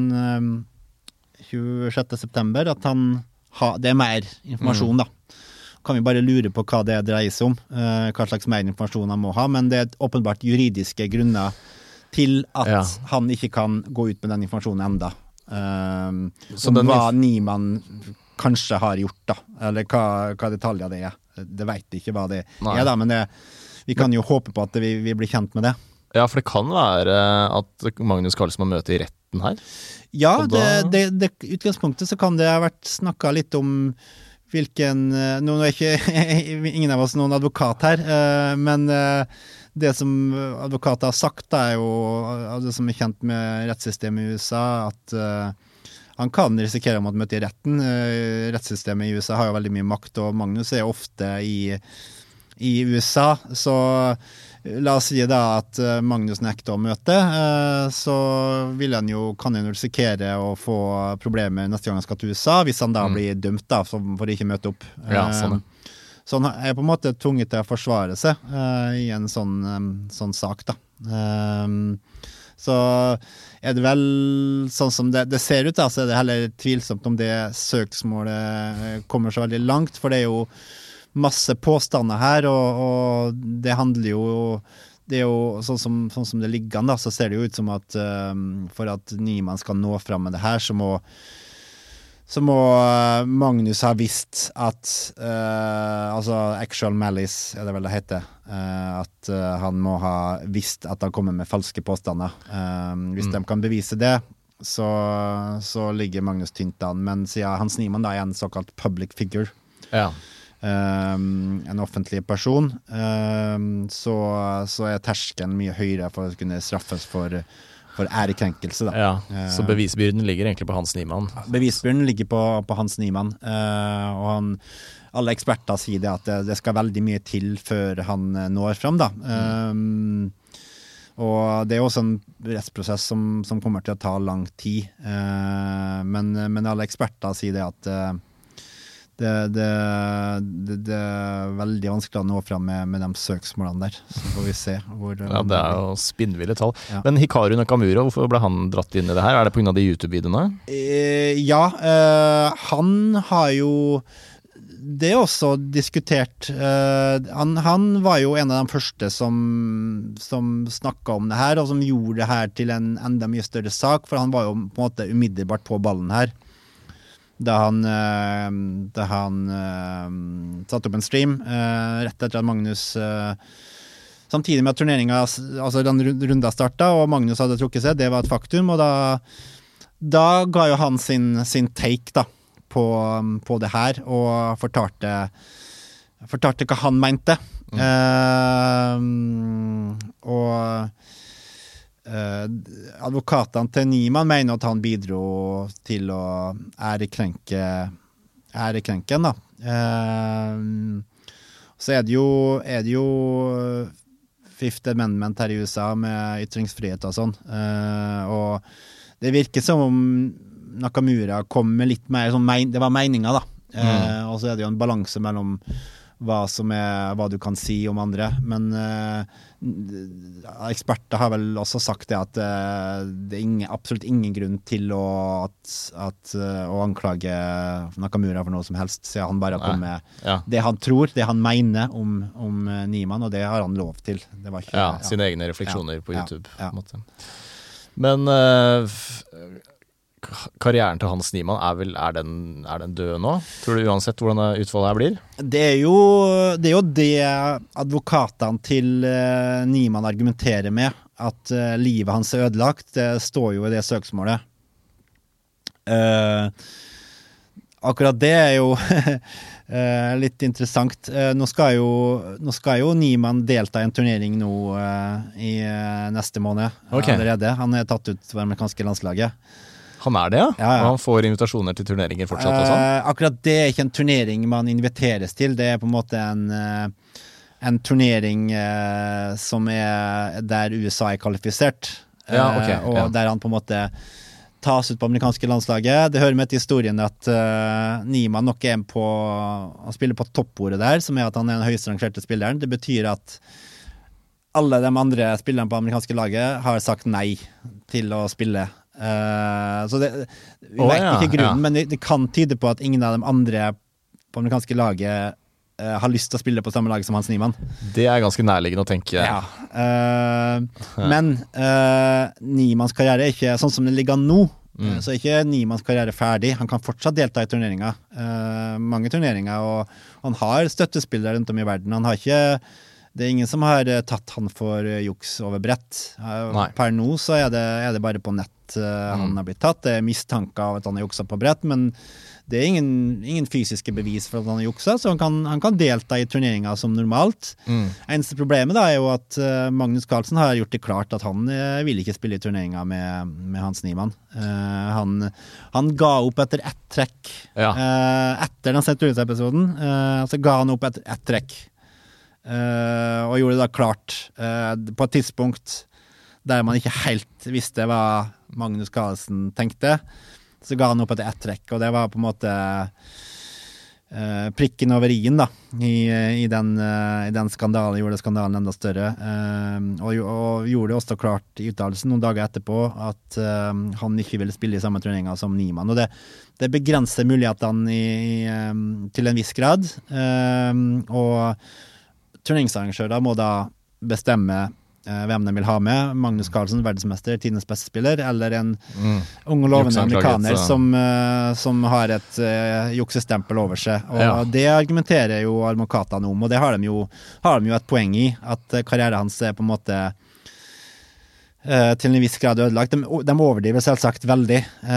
[SPEAKER 3] 26. september at det er mer informasjon da. Kan vi bare lure på hva det dreier seg om, hva slags mer informasjon han må ha, men det er åpenbart juridiske grunner til at han ikke kan gå ut med den informasjonen enda. Hva Niemann kanskje har gjort da, eller hva detaljer det er. Det vet ikke hva det er da, men vi kan jo håpe på at vi blir kjent med det.
[SPEAKER 4] Ja, for det kan være at Magnus Carlsen må møte i retten her.
[SPEAKER 3] Ja, det utgangspunktet så kan det ha vært snakket litt om nå er ikke ingen av oss noen advokat her, men det som advokater har sagt er jo, det som er kjent med rettssystemet i USA, at han kan risikere å møte i retten. Rettssystemet i USA har jo veldig mye makt, og Magnus er ofte i USA, så la oss si da at Magnus nekter å møte, så kan han jo risikere å få problemer neste gang han skal til USA, hvis han da blir dømt da, for å ikke møte opp.
[SPEAKER 4] Ja, sånn.
[SPEAKER 3] Så han er på en måte tvunget til å forsvare seg i en sånn sak da. Så er det vel sånn som det ser ut da, så er det heller tvilsomt om det søksmålet kommer så veldig langt, for det er jo masse påstander her, og det handler jo, det er jo sånn som det ligger an da, så ser det jo ut som at for at Niemann skal nå frem med det her, så må Magnus ha visst at altså actual malice er det vel det heter, at han må ha visst at han kommer med falske påstander. Hvis de kan bevise det, så ligger Magnus tynt an, men siden Hans Niemann da er en såkalt public figure, en offentlig person, så er terskelen mye høyere for å kunne straffes for ærekrenkelse da.
[SPEAKER 4] Ja, så bevisbyrden ligger egentlig på Hans Niemann.
[SPEAKER 3] Bevisbyrden ligger på Hans Niemann, og alle eksperter sier det at det skal veldig mye til før han når frem da. Og det også en rettsprosess som kommer til å ta lang tid. Men alle eksperter sier det at det er veldig vanskelig å nå frem med de søksmålene der. Så får vi se hvor...
[SPEAKER 4] Ja, det er jo spinnville tall. Ja. Men Hikaru Nakamura, hvorfor ble han dratt inn i det her? Er det på grunn av de YouTube-videoene?
[SPEAKER 3] Ja, han har jo... Det er også diskutert. Han var jo en av de første som snakket om det her, og som gjorde det her til en enda mye større sak, for han var jo på en måte umiddelbart på ballen her. Da han satte opp en stream rett etter at Magnus samtidig med at turneringen, altså den runden startet, og Magnus hadde trukket seg, det var et faktum, og da ga jo han sin take da, på det her, og fortalte hva han mente. Advokatene til Niemann mener at han bidro til å ærekrenken da. Så er det jo Fifth Amendment her i USA med ytringsfrihet og sånn, og det virker som om Nakamura kom med litt mer sånn, det var meninger da, og så er det jo en balanse mellom hva du kan si om andre, men eksperter har vel også sagt det at det er absolutt ingen grunn til å anklage Nakamura for noe som helst, så han bare kom med det han tror, det han mener om Niemann, og det har han lov til. Det var ikke,
[SPEAKER 4] sine egne refleksjoner på YouTube. På en måte. Men karrieren til Hans Niemann er den død nå? Tror du uansett hvordan utfallet her blir?
[SPEAKER 3] Det er jo det advokatene til Niemann argumenterer med, at livet hans er ødelagt. Det står jo i det søksmålet. Akkurat det er jo litt interessant. Nå skal jo Niemann delta i en turnering nå i neste måned allerede. Han er tatt ut for det amerikanske landslaget.
[SPEAKER 4] Han er det, ja? Og han får invitasjoner til turneringer fortsatt og sånn?
[SPEAKER 3] Akkurat det er ikke en turnering man inviteres til. Det er på en måte en turnering som er der USA er kvalifisert. Og der han på en måte tas ut på amerikanske landslaget. Det hører med til historien at Niemann nok er han spiller på toppordet der, som er at han er den høyest rangerte spilleren. Det betyr at alle de andre spillerne på amerikanske laget har sagt nei til å spille. Så vi vet ikke grunnen, men det kan tyde på at ingen av de andre på amerikanske laget har lyst til å spille på samme lag som Hans Niemann. Det
[SPEAKER 4] er ganske nærliggende å tenke.
[SPEAKER 3] Men Niemanns karriere er ikke sånn som det ligger nå. Så er ikke Niemanns karriere ferdig. Han kan fortsatt delta i turneringer. Mange turneringer, og han har støttespillere rundt om i verden. Det er ingen som har tatt han for juks over brett. Per nå så er det bare på nett han har blitt tatt. Det er mistanker av at han har jukset på brett, men det er ingen fysiske bevis for at han har jukset, så han kan delta i turneringer som normalt. Eneste problemet da er jo at Magnus Carlsen har gjort det klart at han vil ikke spille i turneringer med Hans Niemann. Han ga opp etter ett trekk. Etter den Centurions-episoden, så ga han opp etter ett trekk. Og gjorde det da klart på et tidspunkt der man ikke helt visste hva Magnus Carlsen tenkte, så ga han opp etter ett trekk, og det var på en måte prikken over i-en da, i den skandalen, gjorde skandalen enda større, og gjorde det også klart i uttalelsen noen dager etterpå at han ikke ville spille i samme turneringer som Niemann, og det begrenser mulighetene til en viss grad, og turneringsarrangører må da bestemme hvem de vil ha med. Magnus Carlsen, verdensmester, tidens beste spiller, eller en ung og lovende amerikaner som har et juksestempel over seg. Og det argumenterer jo advokatene om, og det har de jo et poeng i, at karrieren hans er på en måte til en viss grad ødelagt. De overdriver selvsagt veldig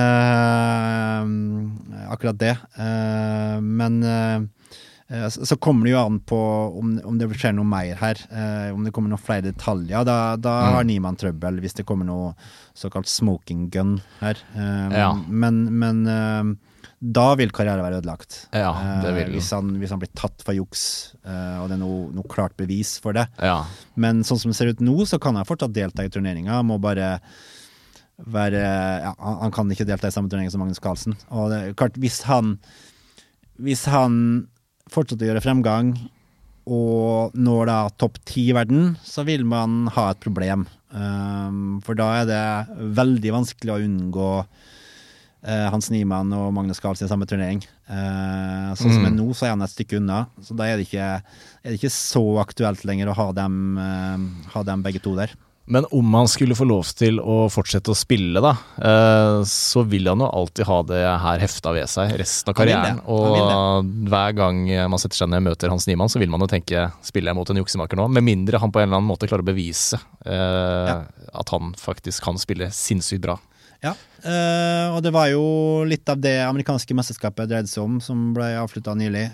[SPEAKER 3] akkurat det. Men så kommer det jo an på om det skjer noe mer her, om det kommer noen flere detaljer. Da har Niemann trøbbel hvis det kommer noe såkalt smoking gun her. Men da vil karriere være ødelagt.
[SPEAKER 4] Ja, det vil
[SPEAKER 3] hvis han blir tatt for juks, og det noe klart bevis for det.
[SPEAKER 4] Ja.
[SPEAKER 3] Men sånn som det ser ut nå, så kan han fortsatt delta i turneringen, må bare være, han kan ikke delta i samme turnering som Magnus Carlsen. Og det er klart, hvis han fortsetter å gjøre fremgang, og når da topp 10 i verden, så vil man ha et problem. For da er det veldig vanskelig å unngå Hans Niemann og Magnus Carlsen i samme turnering. Sånn som nå, så er han et stykke unna. Så da er det ikke så aktuelt lenger å ha dem begge to der.
[SPEAKER 4] Men om han skulle få lov til å fortsette å spille da, så vil han jo alltid ha det her hefta ved seg resten av karrieren. Og hver gang man setter seg ned og møter Hans Niemann, så vil man jo tenke, spiller jeg mot en juksemaker nå? Med mindre han på en eller annen måte klarer å bevise at han faktisk kan spille sinnssykt bra.
[SPEAKER 3] Ja, og det var jo litt av det amerikanske mesterskapet dreide seg om, som ble avsluttet nylig.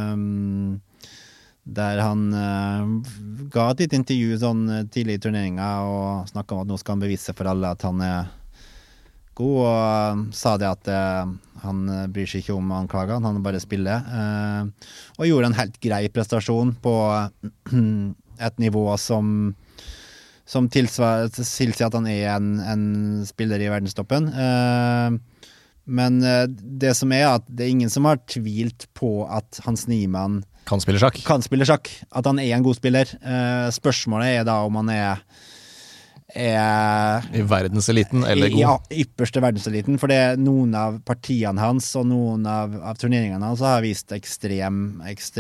[SPEAKER 3] Der han ga et litt intervju sånn tidlig i turneringen og snakket om at nå skal han bevise for alle at han er god, og sa det at han bryr seg ikke om anklagene, han bare spiller. Og gjorde en helt grei prestasjon på et nivå som tilsier at han er en spiller i verdenstoppen. Men det som er at det er ingen som har tvilt på at Hans Niemann
[SPEAKER 4] kan spille sjakk. At han er en god spiller. Spørsmålet er da om han er i verdenseliten eller god?
[SPEAKER 3] Ja, ypperste verdenseliten, for det er noen av partiene hans og noen av turneringene hans har vist ekstrem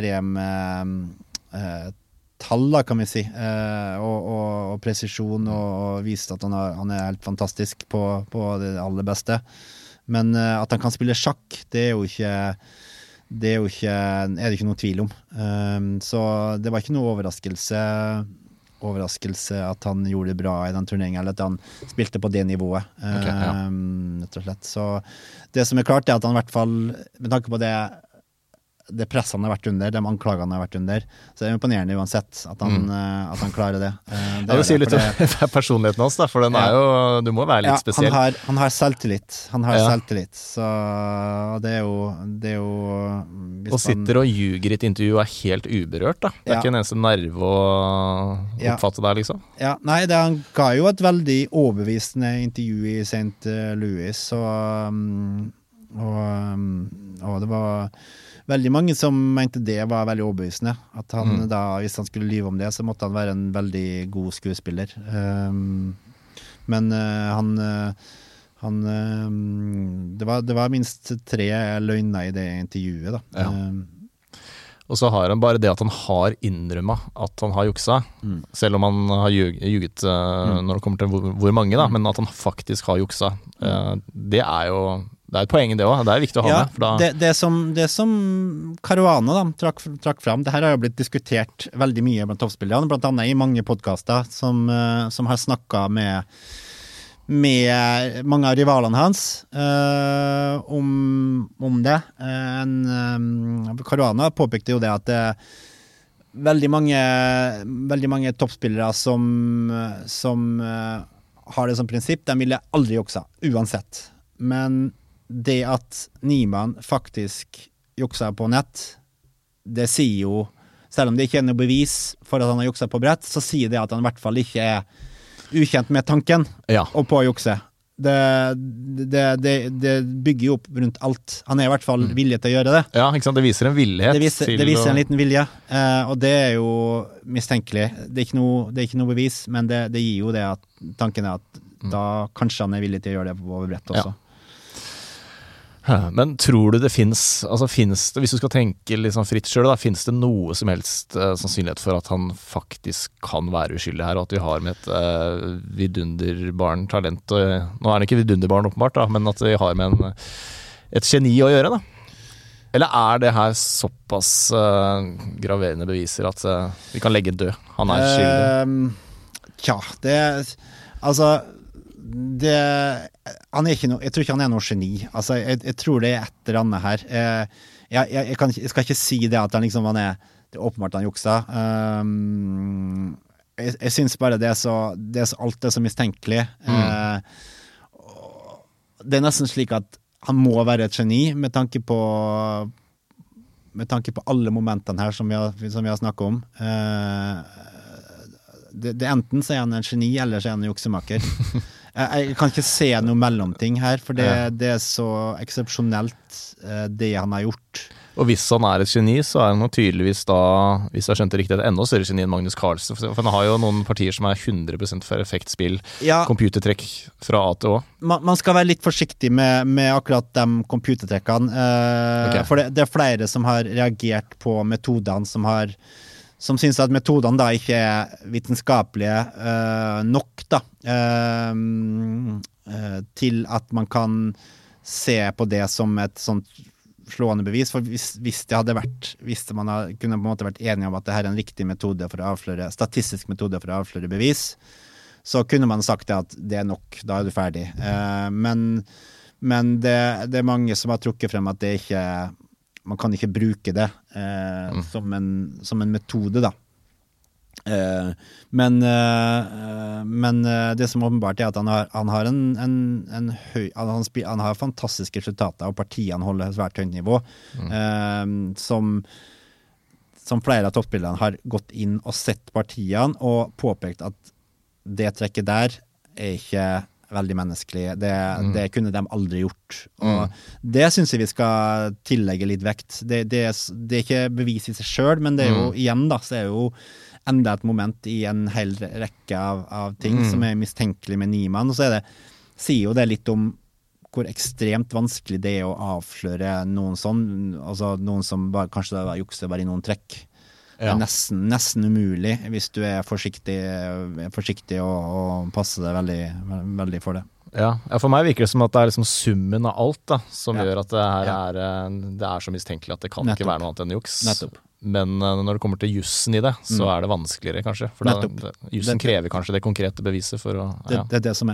[SPEAKER 3] tall, da, kan vi si, og presisjon, og vist at han er helt fantastisk på det aller beste. Men at han kan spille sjakk, det er det ikke noe tvil om. Så det var ikke noe overraskelse at han gjorde det bra i den turneringen, eller at han spilte på det nivået. Rett og slett. Så det som er klart er at han i hvert fall, med tanke på det presset han har vært under, de anklagene han har vært under, så er det imponerende uansett at han klarer det.
[SPEAKER 4] Det sier litt om personligheten hans, da, for den er jo, du må være litt spesiell.
[SPEAKER 3] Han har selvtillit. Selvtillit, så det er jo
[SPEAKER 4] og sitter og ljuger i et intervju og er helt uberørt, da. Det er ikke en eneste nerve å oppfatte der, liksom. Ja,
[SPEAKER 3] nei, han ga jo et veldig overbevisende intervju i St. Louis, og det var veldig mange som mente det var veldig overbevisende. At han da, hvis han skulle lyve om det, så måtte han være en veldig god skuespiller. Men det var minst 3 løgner i det intervjuet, da.
[SPEAKER 4] Og så har han bare det at han har innrømmet at han har juksa, selv om han har ljuget når det kommer til hvor mange, da, men at han faktisk har juksa. Det er jo et poeng i det også, det er viktig å ha med. For da
[SPEAKER 3] det som Caruana da, trakk fram, det her har jo blitt diskutert veldig mye blant toppspillerne, blant annet i mange podcaster som har snakket med mange av rivalene hans om det. Caruana påpekte jo det at veldig mange toppspillere som har det som prinsipp, de ville aldri juksa, uansett. Men det at Niemann faktisk juksa på nett, det sier jo, selv om det ikke er noe bevis for at han har juksa på brett, så sier det at han i hvert fall ikke er ukjent med tanken og på å jukse. Det bygger jo opp rundt alt. Han er i hvert fall villig til å gjøre det.
[SPEAKER 4] Ja, ikke sant? Det viser en villighet.
[SPEAKER 3] Det viser en liten vilje, og det er jo mistenkelig. Det er ikke noe bevis, men det gir jo det at tanken er at da kanskje han er villig til å gjøre det på brett også.
[SPEAKER 4] Men tror du det finnes det, hvis du skal tenke liksom fritt selv da, finnes det noe som helst sannsynlighet for at han faktisk kan være uskyldig her, og at vi har med et vidunderbarn talent, og nå er det ikke vidunderbarn åpenbart da, men at vi har med et geni å gjøre da? Eller er det her såpass graverende beviser at vi kan legge død? Han er skyldig. Jeg tror ikke han er noe geni. Jeg tror det er et eller annet her. Jeg skal ikke si det at det er åpenbart han juksa. Jeg synes bare alt er så mistenkelig. Det er nesten slik at
[SPEAKER 3] han må være et geni med tanke på alle momentene her som vi har snakket om. Det enten så han en geni, eller så han en juksemaker. Jeg kan ikke se noe mellomting her, for det så eksepsjonelt det han har gjort.
[SPEAKER 4] Og hvis han et geni, så han jo tydeligvis da, hvis jeg skjønte riktig, et enda større geni enn Magnus Carlsen. For han har jo noen partier som 100% for effektspill, computertrekk fra A til Å.
[SPEAKER 3] Man skal være litt forsiktig med akkurat de computertrekkene, for det flere som har reagert på metodene som synes at metodene da ikke vitenskapelige nok da, til at man kan se på det som et sånt slående bevis, for hvis det hadde vært, hvis man kunne på en måte vært enig om at det her en riktig metode for å avsløre, statistisk metode for å avsløre bevis, så kunne man sagt at det nok, da du ferdig. Men det mange som har trukket frem at det ikke, man kan ikke bruke det som en metode da. Men det som åpenbart at han har en høy, han har fantastiske resultater, og partiene holder svært høyt nivå, som flere av toppspillerne har gått inn og sett partiene og påpekt at det trekket der ikke veldig menneskelig. Det kunne de aldri gjort. Og det synes jeg vi skal tillegge litt vekt. Det ikke bevis i seg selv, men det jo igjen da, så jo enda et moment i en hel rekke av ting som mistenkelig med Niemann, og så sier jo det litt om hvor ekstremt vanskelig det å avsløre noen sånn, altså noen som kanskje jukser bare i noen trekk. Det nesten umulig hvis du forsiktig og passer deg veldig, veldig for det.
[SPEAKER 4] Ja, for meg virker det som at det liksom summen av alt da, som gjør at det så mistenkelig at det kan ikke være noe annet enn juks. Nettopp. Men når det kommer til jussen i det, så det vanskeligere kanskje. For jussen krever kanskje det konkrete beviset for å...
[SPEAKER 3] Det det som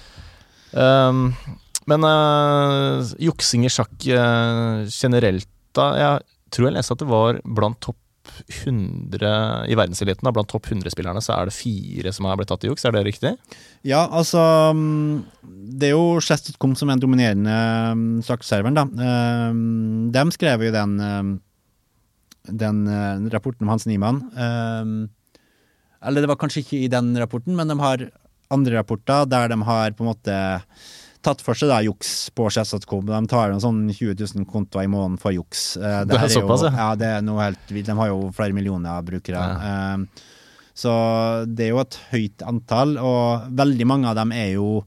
[SPEAKER 4] Men juksing i sjakk generelt da, jeg tror jeg leste at det var blant topp 100 i verdenseliten, blant topp 100-spillerne så det 4 som har blitt tatt i juks, det riktig? Ja,
[SPEAKER 3] altså det jo Chess.com som en dominerende sjakkserveren da. De skrev jo den rapporten om Hans Niemann, eller det var kanskje ikke i den rapporten, men de har andre rapporter der de har på en måte tatt for seg da juks på Chess.com. De tar en sånn 20 000 kontoer i måneden for juks. Det
[SPEAKER 4] såpass,
[SPEAKER 3] ja, det noe helt vilt. De har jo flere millioner brukere. Så det jo et høyt antall, og veldig mange av dem er jo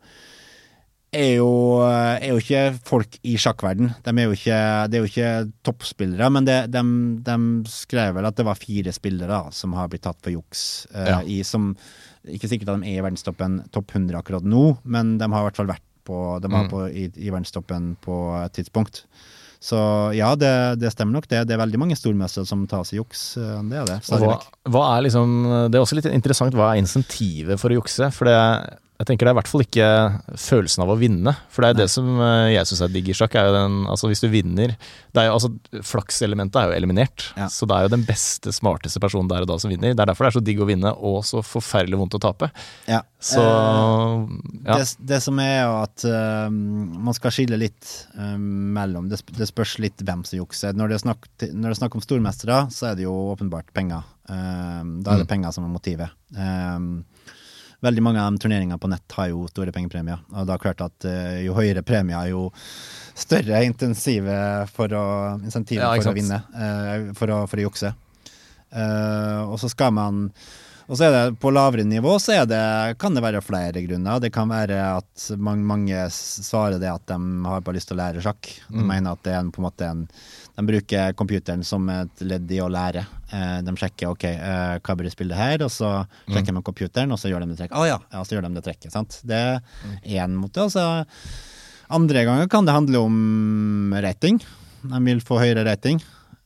[SPEAKER 3] ikke folk i sjakkverden. Det jo ikke toppspillere, men de skrev vel at det var 4 spillere som har blitt tatt for juks. Ikke sikkert at de i verdenstoppen topp 100 akkurat nå, men de har i hvert fall vært i verdenstoppen på et tidspunkt. Så ja, det stemmer nok det. Det veldig mange stormestere som tar seg juks. Det det.
[SPEAKER 4] Hva liksom, det også litt interessant, hva insentivet for å jukse? For jeg tenker det i hvert fall ikke følelsen av å vinne, for det det som jeg synes digg i sjakk, jo den, altså hvis du vinner, altså flakselementet jo eliminert, så det jo den beste, smarteste personen der og da som vinner. Det derfor det så digg å vinne, og så forferdelig vondt å tape. Så,
[SPEAKER 3] det som jo at man skal skille litt mellom, det spørs litt hvem som jukser. Når det snakk om stormestere, så det jo åpenbart penger. Da det penger som motivet. Veldig mange av de turneringene på nett har jo store pengepremier, og da klart at jo høyere premier, jo større intensivet for å vinne, for å jukse. Og så skal man, og så det på lavere nivå, så kan det være flere grunner. Det kan være at mange svarer det at de har bare lyst til å lære sjakk. De mener at det på en måte de bruker computeren som et ledd i å lære. De sjekker, hva bør jeg spille her, og så sjekker de med computeren, og så gjør de det trekket. Så gjør de det trekket, sant? Det en måte, og så andre ganger kan det handle om rating. De vil få høyere rating.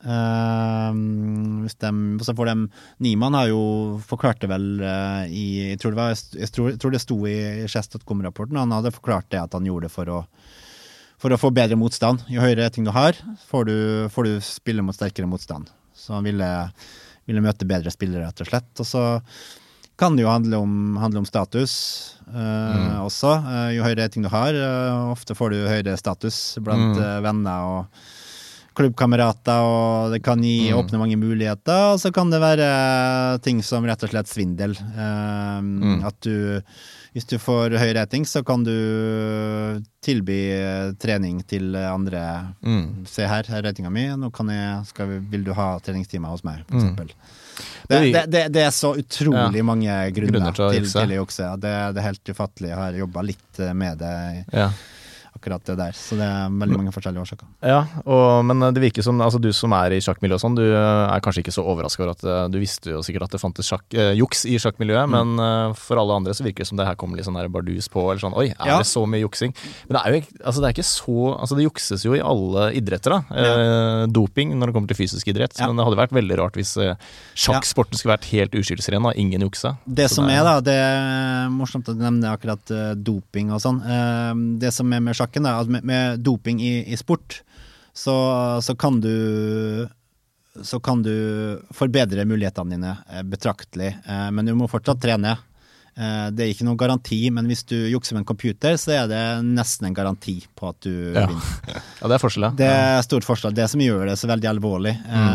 [SPEAKER 3] Så får de Niemann har jo forklart det vel jeg tror det sto i Chess.com-rapporten. Han hadde forklart det at han gjorde det for å få bedre motstand. Jo høyere rating du har, får du spille mot sterkere motstand. Så han ville møte bedre spillere, rett og slett. Og så kan det jo handle om status også. Jo høyere rating du har, ofte får du høyere status blant venner og klubbkamerater, og det kan åpne mange muligheter, og så kan det være ting som rett og slett svindel. At hvis du får høy rating, så kan du tilby trening til andre. Se her er ratinga mi, nå vil du ha treningstimer hos meg, for eksempel. Det er så utrolig mange grunner til å jukse. Det er helt ufattelig. Jeg har jobbet litt med det akkurat det der, så det er veldig mange forskjellige årsaker. Ja,
[SPEAKER 4] men det virker som, altså du som er i sjakkmiljøet og sånn, du er kanskje ikke så overrasket over at du visste jo sikkert at det fantes juks i sjakkmiljøet, men for alle andre så virker det som det her kommer litt sånn der bardus på, eller sånn, oi, det så mye juksing? Men det er jo altså det er ikke så, altså det jukses jo i alle idretter da, doping når det kommer til fysisk idrett, men det hadde vært veldig rart hvis sjakksporten skulle vært helt uskyldsren og ingen juksa.
[SPEAKER 3] Det som da, det er morsomt å nevne akkurat doping og sånn, det som med sjakken da, at med doping i sport så kan du forbedre mulighetene dine betraktelig, men du må fortsatt trene. Det er ikke noen garanti, men hvis du jukser med en computer, så er det nesten en garanti på at du vinner.
[SPEAKER 4] Ja, det er forskjell.
[SPEAKER 3] Det er stort forskjell. Det som gjør det så veldig alvorlig.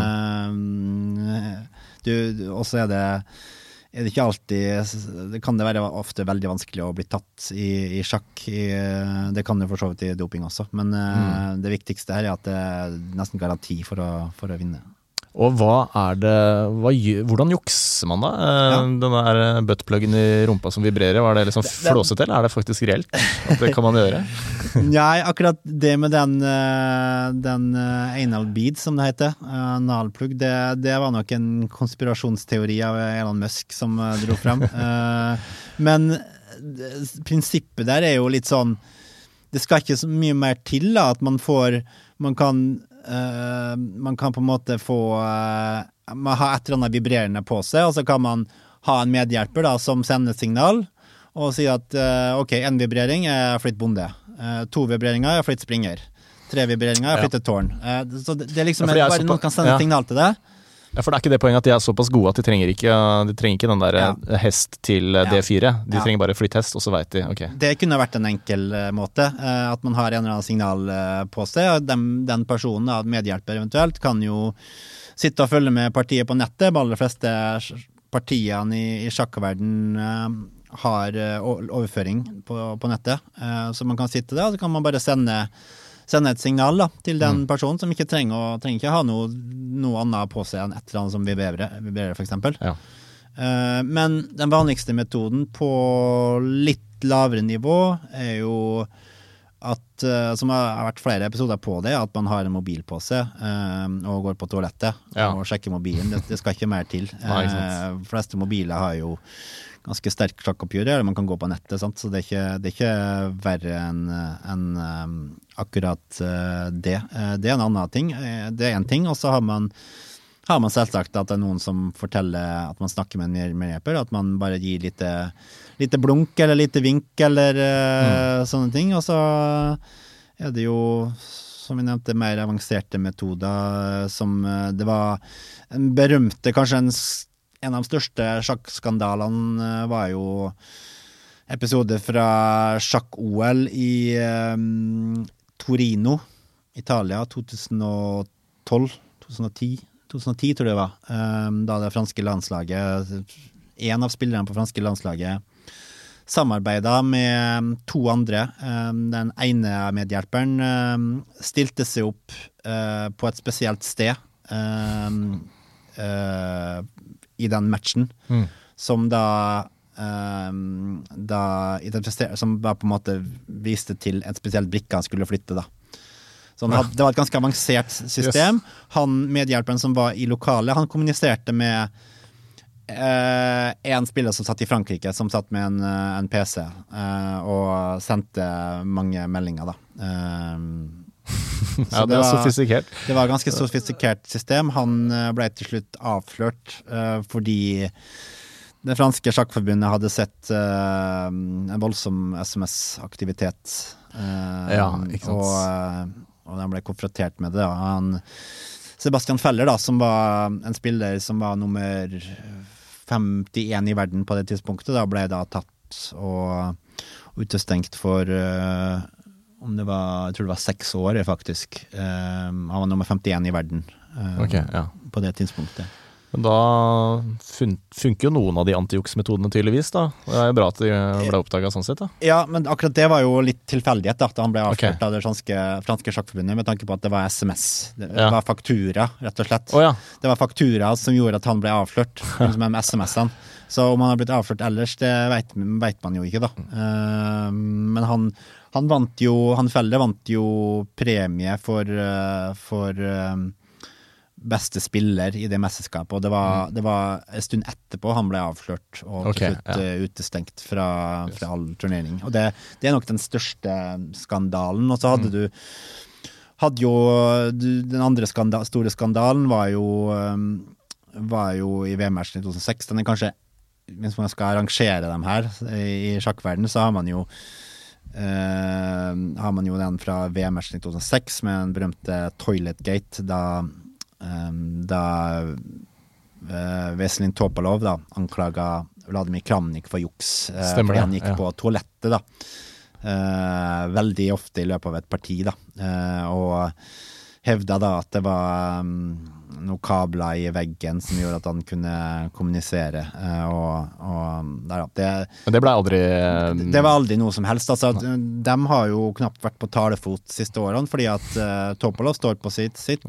[SPEAKER 3] Og så er det ikke alltid, det kan det være ofte veldig vanskelig å bli tatt i sjakk, det kan det for så vidt i doping også, men det viktigste her er at det er nesten garanti for å vinne.
[SPEAKER 4] Og hvordan jukser man da? Den der buttpluggen i rumpa som vibrerer, var det liksom flåset til? Er det faktisk reelt? At det kan man gjøre?
[SPEAKER 3] Nei, akkurat det med den anal bead, som det heter, analplugg, det var nok en konspirasjonsteori av Elon Musk som dro frem. Men prinsippet der er jo litt sånn, det skal ikke så mye mer til da, at man kan på en måte få man har et eller annet vibrerende på seg, og så kan man ha en medhjelper da, som sender signal og sier at ok, en vibrering er flytt bonde, 2 vibreringer er flytt springer, 3 vibreringer er flytt tårn, så det er liksom bare noen kan sende signal til det.
[SPEAKER 4] Ja, for det er ikke det poenget at de er såpass gode at de trenger ikke den der hest til D4. De trenger bare flytt hest, og så vet de, ok.
[SPEAKER 3] Det kunne vært en enkel måte, at man har en eller annen signal på seg. Den personen, medhjelper eventuelt, kan jo sitte og følge med partiet på nettet. De aller fleste partiene i sjakkverden har overføring på nettet, så man kan sitte der, og så kan man bare sende et signal da, til den personen som ikke trenger ikke ha noe annet på seg enn et eller annet som vibrerer for eksempel. Ja. Men den vanligste metoden på litt lavere nivå er jo at, som har vært flere episoder på det, at man har en mobil på seg og går på toalettet og sjekker mobilen. Det skal ikke mer til. Fleste mobiler har jo ganske sterk sjakkoppgjør, eller man kan gå på nettet, sant? Så det er ikke verre enn akkurat det. Det er en annen ting. Det er en ting, og så har man selvsagt at det er noen som forteller at man snakker med en medhjelper, at man bare gir lite blunk, eller lite vink, eller sånne ting, og så er det jo, som vi nevnte, mer avanserte metoder, som det var en berømte, kanskje en av de største sjakkskandalene var jo episode fra sjakk-OL i Torino, Italia, 2010 tror jeg det var, da det franske landslaget, en av spillerne på franske landslaget samarbeidet med 2 andre. Den ene medhjelperen stilte seg opp på et spesielt sted i den matchen, som da som da på en måte viste til en spesiell brikke han skulle flytte da. Så det var et ganske avansert system. Han, medhjelperen som var i lokalet, han kommuniserte med en spiller som satt i Frankrike, som satt med en PC og sendte mange meldinger da.
[SPEAKER 4] Ja, det var sofistikert.
[SPEAKER 3] Det var et ganske sofistikert system. Han ble til slutt avslørt fordi det franske sjakkforbundet hadde sett en voldsom SMS-aktivitet.
[SPEAKER 4] Ikke sant.
[SPEAKER 3] Og de ble konfrontert med det. Sebastian Feller da, som var en spiller som var nummer 51 i verden på det tidspunktet. Da ble jeg da tatt og utestengt for om det var, jeg tror det var 6 år faktisk. Han var nummer 51 i verden på det tidspunktet.
[SPEAKER 4] Men da funker jo noen av de antijuksmetodene tydeligvis da. Det er jo bra at de ble oppdaget sånn sett da.
[SPEAKER 3] Ja, men akkurat det var jo litt tilfeldighet da han ble avslørt av det franske sjakkforbundet med tanke på at det var SMS. Det var faktura, rett og slett. Det var faktura som gjorde at han ble avslørt med SMS-ene. Så om han har blitt avslørt ellers, det vet man jo ikke da. Men han Felde vant jo premie for beste spiller i det mesterskapet, og det var en stund etterpå han ble avslørt og til slutt utestengt fra all turnering. Og det er nok den største skandalen. Og så hadde den andre store skandalen var jo i VM-matchen i 2006. Den er kanskje, hvis man skal arrangere dem her i sjakkverdenen, så har man jo den fra VM-matchen i 2006 med den berømte Toilet Gate, da Veselin Topalov da anklaget Vladimir Kramnik for juks fordi han gikk på toalettet da veldig ofte i løpet av et parti da og hevdet da at det var noen kabler i veggen som gjorde at han kunne kommunisere men
[SPEAKER 4] det ble aldri
[SPEAKER 3] det var aldri noe som helst altså, de har jo knapt vært på talefot siste årene fordi at Topalov står på sitt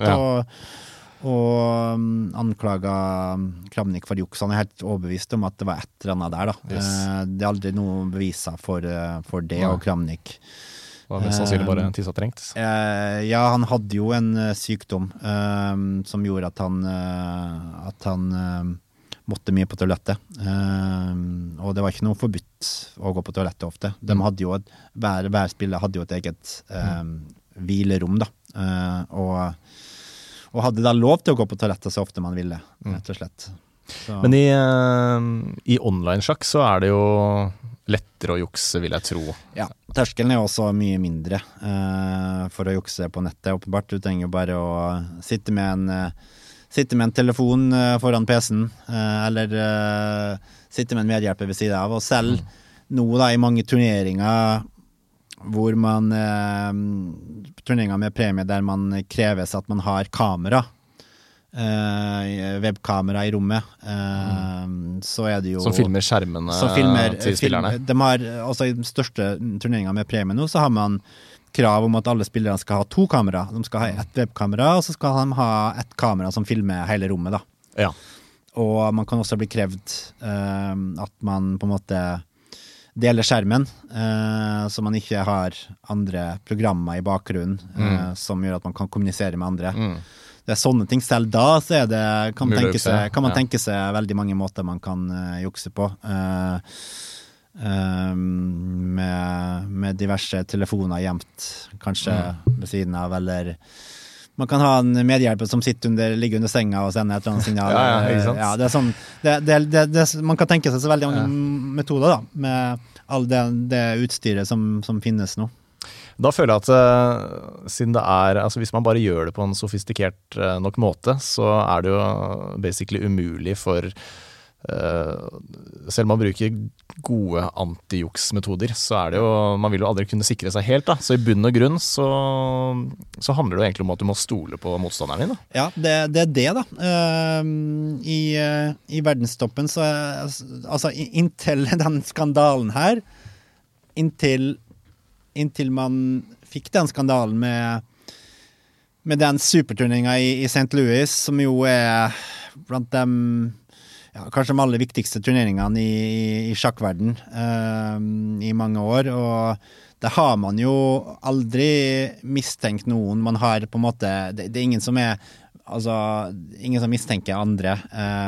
[SPEAKER 3] og anklaget Kramnik for juks. Han er helt overbevist om at det var et eller annet der da. Det er aldri noen beviser for det og Kramnik.
[SPEAKER 4] Det var mest sannsynlig bare tissetrengt.
[SPEAKER 3] Ja, han hadde jo en sykdom som gjorde at han måtte mye på toalettet. Og det var ikke noe forbudt å gå på toalettet ofte. De hadde jo hver spiller hadde jo et eget hvilerom da. Og hadde da lov til å gå på toalettet så ofte man ville, rett og slett. Så.
[SPEAKER 4] Men i online-sjakk så er det jo lettere å jukse, vil jeg tro.
[SPEAKER 3] Ja, terskelen er også mye mindre for å jukse på nettet. Åpenbart, du trenger jo bare å sitte med en telefon foran PC-en, eller sitte med en medhjelper ved siden av, og selv nå da i mange turneringer hvor man turneringer med premie der man kreves at man har kamera webkamera i rommet så er det jo
[SPEAKER 4] som filmer skjermene til spillerne
[SPEAKER 3] de har, altså i den største turneringen med premie nå så har man krav om at alle spillerne skal ha 2 kamera de skal ha et webkamera og så skal de ha et kamera som filmer hele rommet da og man kan også bli krevd at man på en måte deler skjermen, så man ikke har andre programmer i bakgrunnen som gjør at man kan kommunisere med andre. Det er sånne ting. Selv da så er det, kan man tenke seg veldig mange måter man kan jukse på. Med diverse telefoner gjemt, kanskje ved siden av, eller man kan ha en medhjelper som ligger under senga og sender et eller annet signal.
[SPEAKER 4] Ikke sant?
[SPEAKER 3] Ja, det er sånn, man kan tenke seg så veldig mange metoder da, med all det utstyret som finnes nå.
[SPEAKER 4] Da føler jeg at siden det altså hvis man bare gjør det på en sofistikert nok måte, så er det jo basically umulig for selv om man bruker gode antijuksmetoder, så er det jo, man vil jo aldri kunne sikre seg helt da, så i bunn og grunn så handler det jo egentlig om at du må stole på motstanderen din da.
[SPEAKER 3] Ja, det er det da. I verdenstoppen så altså inntil den skandalen her, inntil man fikk den skandalen med den superturneringen i St. Louis, som jo er blant dem kanskje de aller viktigste turneringene i sjakkverden i mange år, og det har man jo aldri mistenkt noen. Man har på en måte, det er ingen som ingen som mistenker andre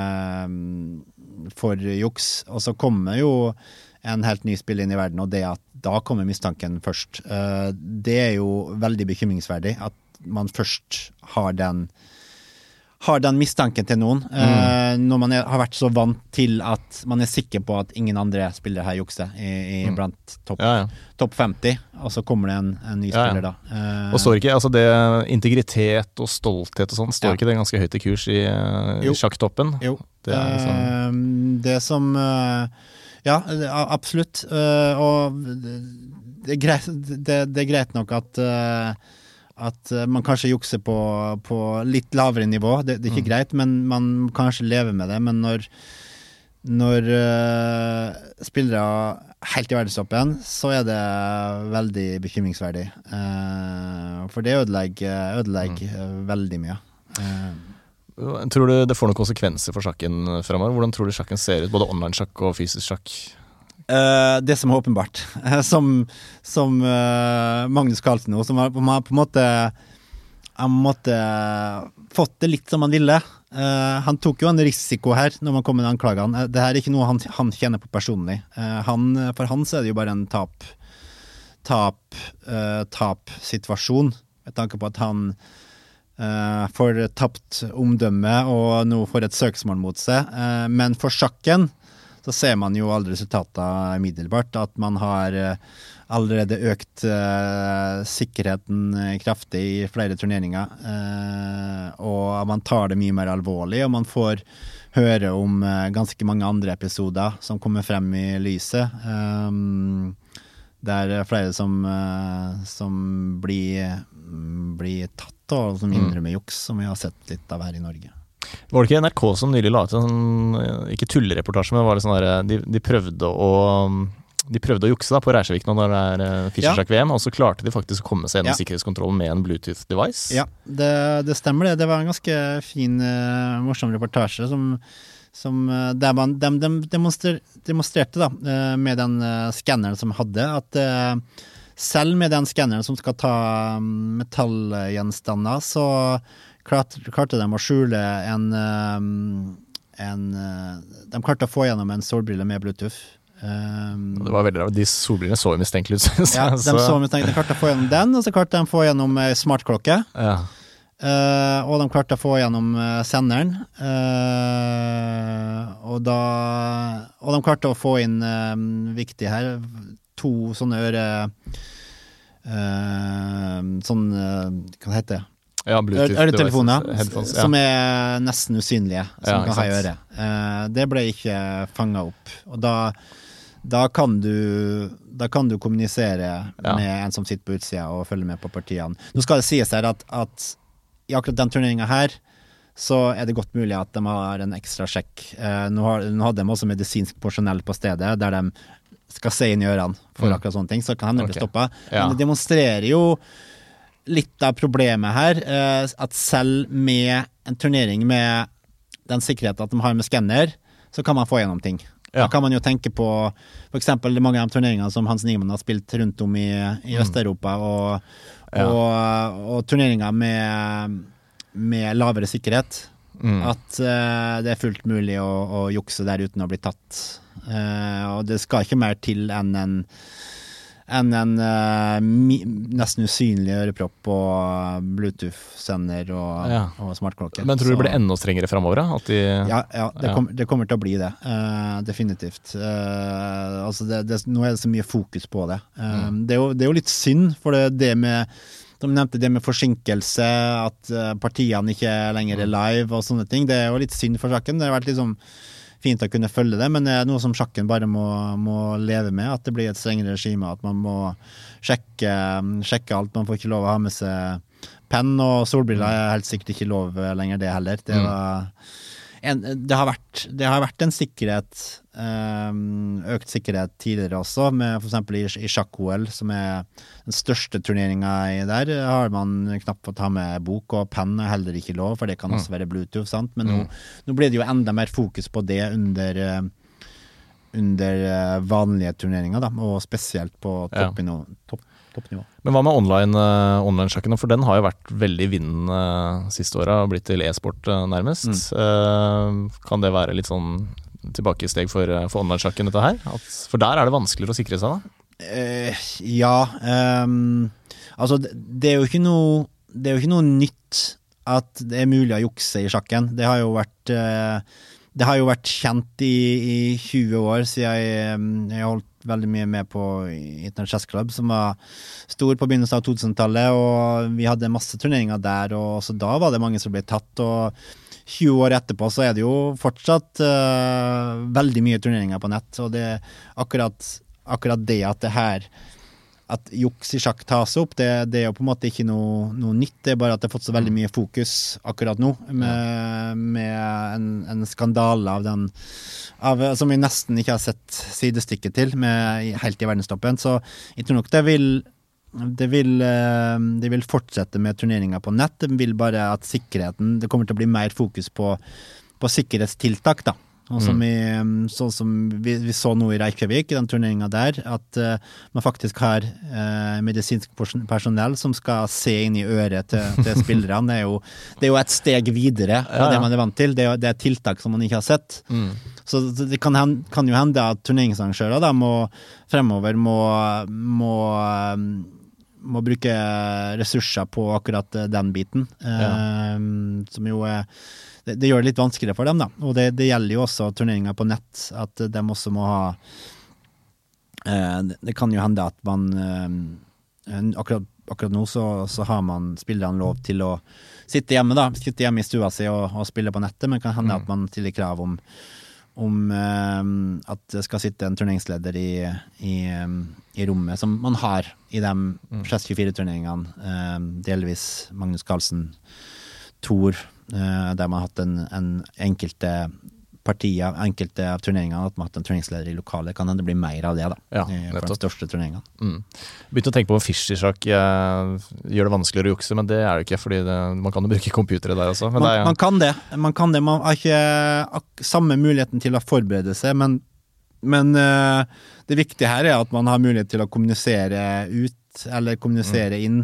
[SPEAKER 3] for juks, og så kommer jo en helt ny spill inn i verden, og det at da kommer mistanken først. Det er jo veldig bekymringsverdig at man først har har den mistanken til noen, når man har vært så vant til at man er sikker på at ingen andre spillere her jukser blant topp 50, og så kommer det en ny spiller da.
[SPEAKER 4] Og står ikke, altså det integritet og stolthet og sånn, står ikke det ganske høyt i kurs i sjakktoppen?
[SPEAKER 3] Jo, det som, absolutt, og det er greit nok at man kanskje jukser på litt lavere nivå, det er ikke greit, men man kanskje lever med det, men når spillere helt i verdenstoppen, så er det veldig bekymringsverdig, for det ødelegger veldig mye.
[SPEAKER 4] Tror du det får noen konsekvenser for sjakken fremover? Hvordan tror du sjakken ser ut, både online-sjakk og fysisk sjakk?
[SPEAKER 3] Det som er åpenbart, som Magnus Carlsen nå, som har på en måte fått det litt som han ville. Han tok jo en risiko her når man kom med anklagene. Det her er ikke noe han kjenner på personlig. For han så er det jo bare en tap-situasjon, med tanke på at han får tapt omdømme og nå får et søksmål mot seg. Men for sjakken så ser man jo aldri resultater middelbart, at man har allerede økt sikkerheten kraftig i flere turneringer, og man tar det mye mer alvorlig, og man får høre om ganske mange andre episoder som kommer frem i lyset. Det er flere som blir tatt, og som innrømmer juks, som vi har sett litt av her i Norge.
[SPEAKER 4] Var det ikke NRK som nylig la ut en sånn, ikke tullereportasje, men var det sånn der, de prøvde å jukse da, på Reykjavik når det Fischer-sjakk-VM, og så klarte de faktisk å komme seg gjennom sikkerhetskontrollen med en Bluetooth-device. Ja,
[SPEAKER 3] det stemmer det. Det var en ganske fin, morsom reportasje der man demonstrerte da, med den skanneren som hadde, at selv med den skanneren som skal ta metallgjenstander, så klarte de å skjule de klarte å få gjennom en solbrille med Bluetooth.
[SPEAKER 4] Det var veldig rart. De solbrillene så jo mistenkelig ut.
[SPEAKER 3] Ja, de klarte å få gjennom den, og så klarte de å få gjennom smartklokke. Ja. Og de klarte å få gjennom senderen. Og de klarte å få inn, viktig her, 2 sånne hva heter det?
[SPEAKER 4] Ja,
[SPEAKER 3] øretelefoner, som er nesten usynlige, som kan ha i øret. Det ble ikke fanget opp. Og da kan du kommunisere med en som sitter på utsida og følger med på partiene. Nå skal det sies her at i akkurat den turneringen her, så er det godt mulig at de har en ekstra sjekk. Nå hadde de også medisinsk personell på stedet, der de skal se inn i ørene for akkurat sånne ting, så kan hende bli stoppet. Men det demonstrerer jo litt av problemet her, at selv med en turnering med den sikkerheten at de har med skanner, så kan man få gjennom ting. Da kan man jo tenke på for eksempel mange av turneringene som Hans Niemann har spilt rundt om i Øst-Europa, og turneringer med lavere sikkerhet, at det er fullt mulig å jukse der uten å bli tatt. Og det skal ikke mer til enn en nesten usynlig ørepropp og Bluetooth-sender og smartklokke.
[SPEAKER 4] Men tror du det blir enda strengere fremover?
[SPEAKER 3] Det kommer til å bli det. Definitivt. Altså nå er det så mye fokus på det. Det er jo litt synd, for det med, som nevnte, det med forsinkelse, at partiene ikke lenger er live og sånne ting, det er jo litt synd for sjakken. Det har vært liksom fint å kunne følge det, men det er noe som sjakken bare må leve med, at det blir et strengere regime, at man må sjekke alt. Man får ikke lov å ha med seg penn, og solbriller er helt sikkert ikke lov lenger det heller. Det har vært en sikkerhet, økt sikkerhet tidligere også, med for eksempel i sjakk-OL, som er den største turneringen der, har man knapt fått ha med bok, og penn er heller ikke lov, for det kan også være Bluetooth, sant? Men nå blir det jo enda mer fokus på det under vanlige turneringer, da, og spesielt på toppnivå.
[SPEAKER 4] Men hva med online-sjakken? For den har jo vært veldig i vinden siste året, og blitt til e-sport nærmest. Kan det være litt sånn tilbakesteg for online-sjakken dette her? For der er det vanskeligere å sikre seg da?
[SPEAKER 3] Altså det er jo ikke noe nytt at det mulig å jukse i sjakken. Det har jo vært kjent i 20 år, siden jeg holdt veldig mye med på Internet Chess Club, som var stor på begynnelsen av 2000-tallet, og vi hadde masse turneringer der, og også da var det mange som ble tatt, og 20 år etterpå så det jo fortsatt veldig mye turneringer på nett, og det akkurat det at det her at juks i sjakk tas opp, det jo på en måte ikke noe nytt, det bare at det har fått så veldig mye fokus akkurat nå, med en skandale som vi nesten ikke har sett sidestykket til, helt i verdenstoppen, så jeg tror nok det vil fortsette med turneringer på nett, det vil bare at sikkerheten, det kommer til å bli mer fokus på sikkerhetstiltak da, og som vi så nå i Reykjavik, i den turneringen der, at man faktisk har medisinsk personell som skal se inn i øret til spillerne. Det jo et steg videre fra det man vant til. Det er et tiltak som man ikke har sett. Så det kan jo hende at turneringsarrangører da fremover må bruke ressurser på akkurat den biten, som jo det gjør det litt vanskeligere for dem da, og det gjelder jo også turneringer på nett, at de også må ha det kan jo hende at man akkurat nå så har man spillerne lov til å sitte hjemme i stua si og spille på nettet, men kan hende at man stiller krav om at det skal sitte en turneringsleder i rommet som man har i de Chess24-turneringene, delvis Magnus Carlsen, Thor, der man har hatt en enkelte partier, enkelte av turneringene, at man har hatt en turneringsleder i lokalet, kan det bli mer av det da, for de største turneringene.
[SPEAKER 4] Begynte å tenke på Fischer-sjakk, gjør det vanskeligere å jukse, men det det ikke, fordi man kan jo bruke computere der også. Men
[SPEAKER 3] man kan det, man har ikke samme muligheten til å forberede seg, men det viktige her at man har mulighet til å kommunisere ut, eller kommunisere inn,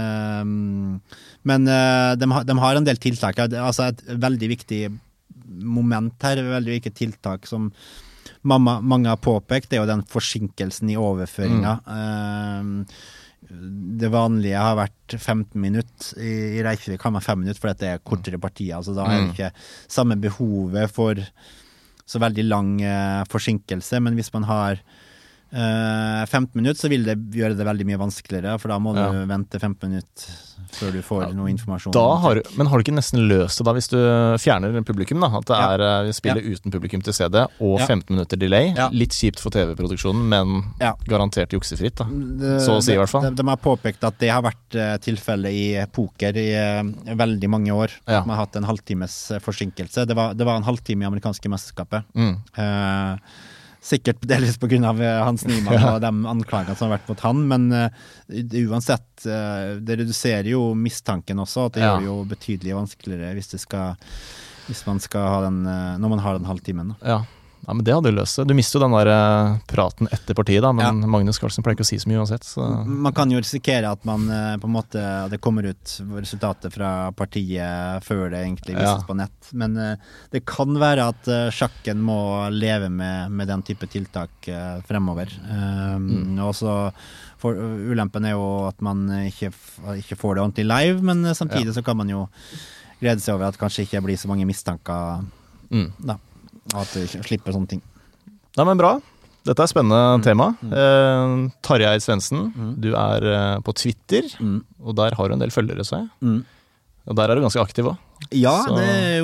[SPEAKER 3] men de har en del tiltak, altså et veldig viktig moment her, veldig viktig tiltak som mange har påpekt, det jo den forsinkelsen i overføringen. Det vanlige har vært 15 minutter, i Reykjavik har man 5 minutter, for det kortere partier, altså da det ikke samme behovet for så veldig lang forsinkelse, men hvis man har 15 minutter, så vil det gjøre det veldig mye vanskeligere, for da må du vente 15 minutter før du får noe informasjon.
[SPEAKER 4] Men har du ikke nesten løst det da, hvis du fjerner publikum da, at det vi spiller uten publikum til CD, og 15 minutter delay, litt kjipt for TV-produksjonen, men garantert juksefritt da, så å si i hvert fall.
[SPEAKER 3] De har påpekt at det har vært tilfelle i poker i veldig mange år, at man har hatt en halvtimes forsinkelse. Det var en halvtime i amerikanske mesterskapet. Sikkert delvis på grunn av Hans Niemann og de anklagene som har vært mot han, men uansett, det reduserer jo mistanken også, at det gjør det jo betydelig vanskeligere hvis man skal ha den, når man har den halvtimen.
[SPEAKER 4] Ja, men det hadde jo løst det. Du mister jo den der praten etter partiet da, men Magnus Carlsen pleier ikke å si så mye uansett. Så.
[SPEAKER 3] Man kan jo risikere at man på en måte, det kommer ut resultatet fra partiet før det egentlig vises på nett, men det kan være at sjakken må leve med den type tiltak fremover. Og så ulempen jo at man ikke får det ordentlig live, men samtidig så kan man jo glede seg over at kanskje ikke blir så mange mistanker da. At du slipper sånne ting.
[SPEAKER 4] Nei, men bra. Dette spennende tema. Tarjei Svendsen, du på Twitter, og der har du en del følgere, så jeg. Og der du ganske aktiv også.
[SPEAKER 3] Ja, så.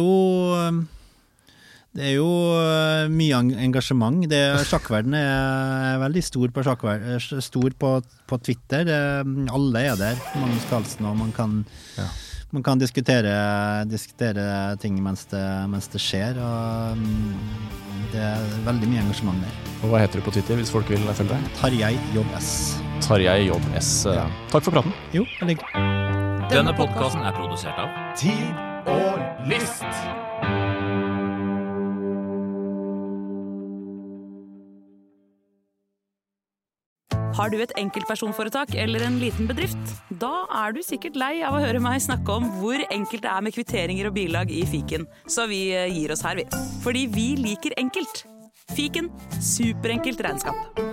[SPEAKER 3] Det jo mye engasjement. Sjakkverdenen veldig stor på Twitter. Alle der. Magnus Carlsen, og man kan diskutere ting mens det skjer, og det veldig mye engasjement der.
[SPEAKER 4] Og hva heter du på Twitter hvis folk vil følge deg?
[SPEAKER 3] Tarjei JS.
[SPEAKER 4] Tarjei JS. Takk for praten.
[SPEAKER 3] Jo, veldig.
[SPEAKER 2] Denne podcasten produsert av Tid og List.
[SPEAKER 5] Har du et enkeltpersonforetak eller en liten bedrift? Da du sikkert lei av å høre meg snakke om hvor enkelt det med kvitteringer og bilag i Fiken. Så vi gir oss her, vi. Fordi vi liker enkelt. Fiken, superenkelt regnskap.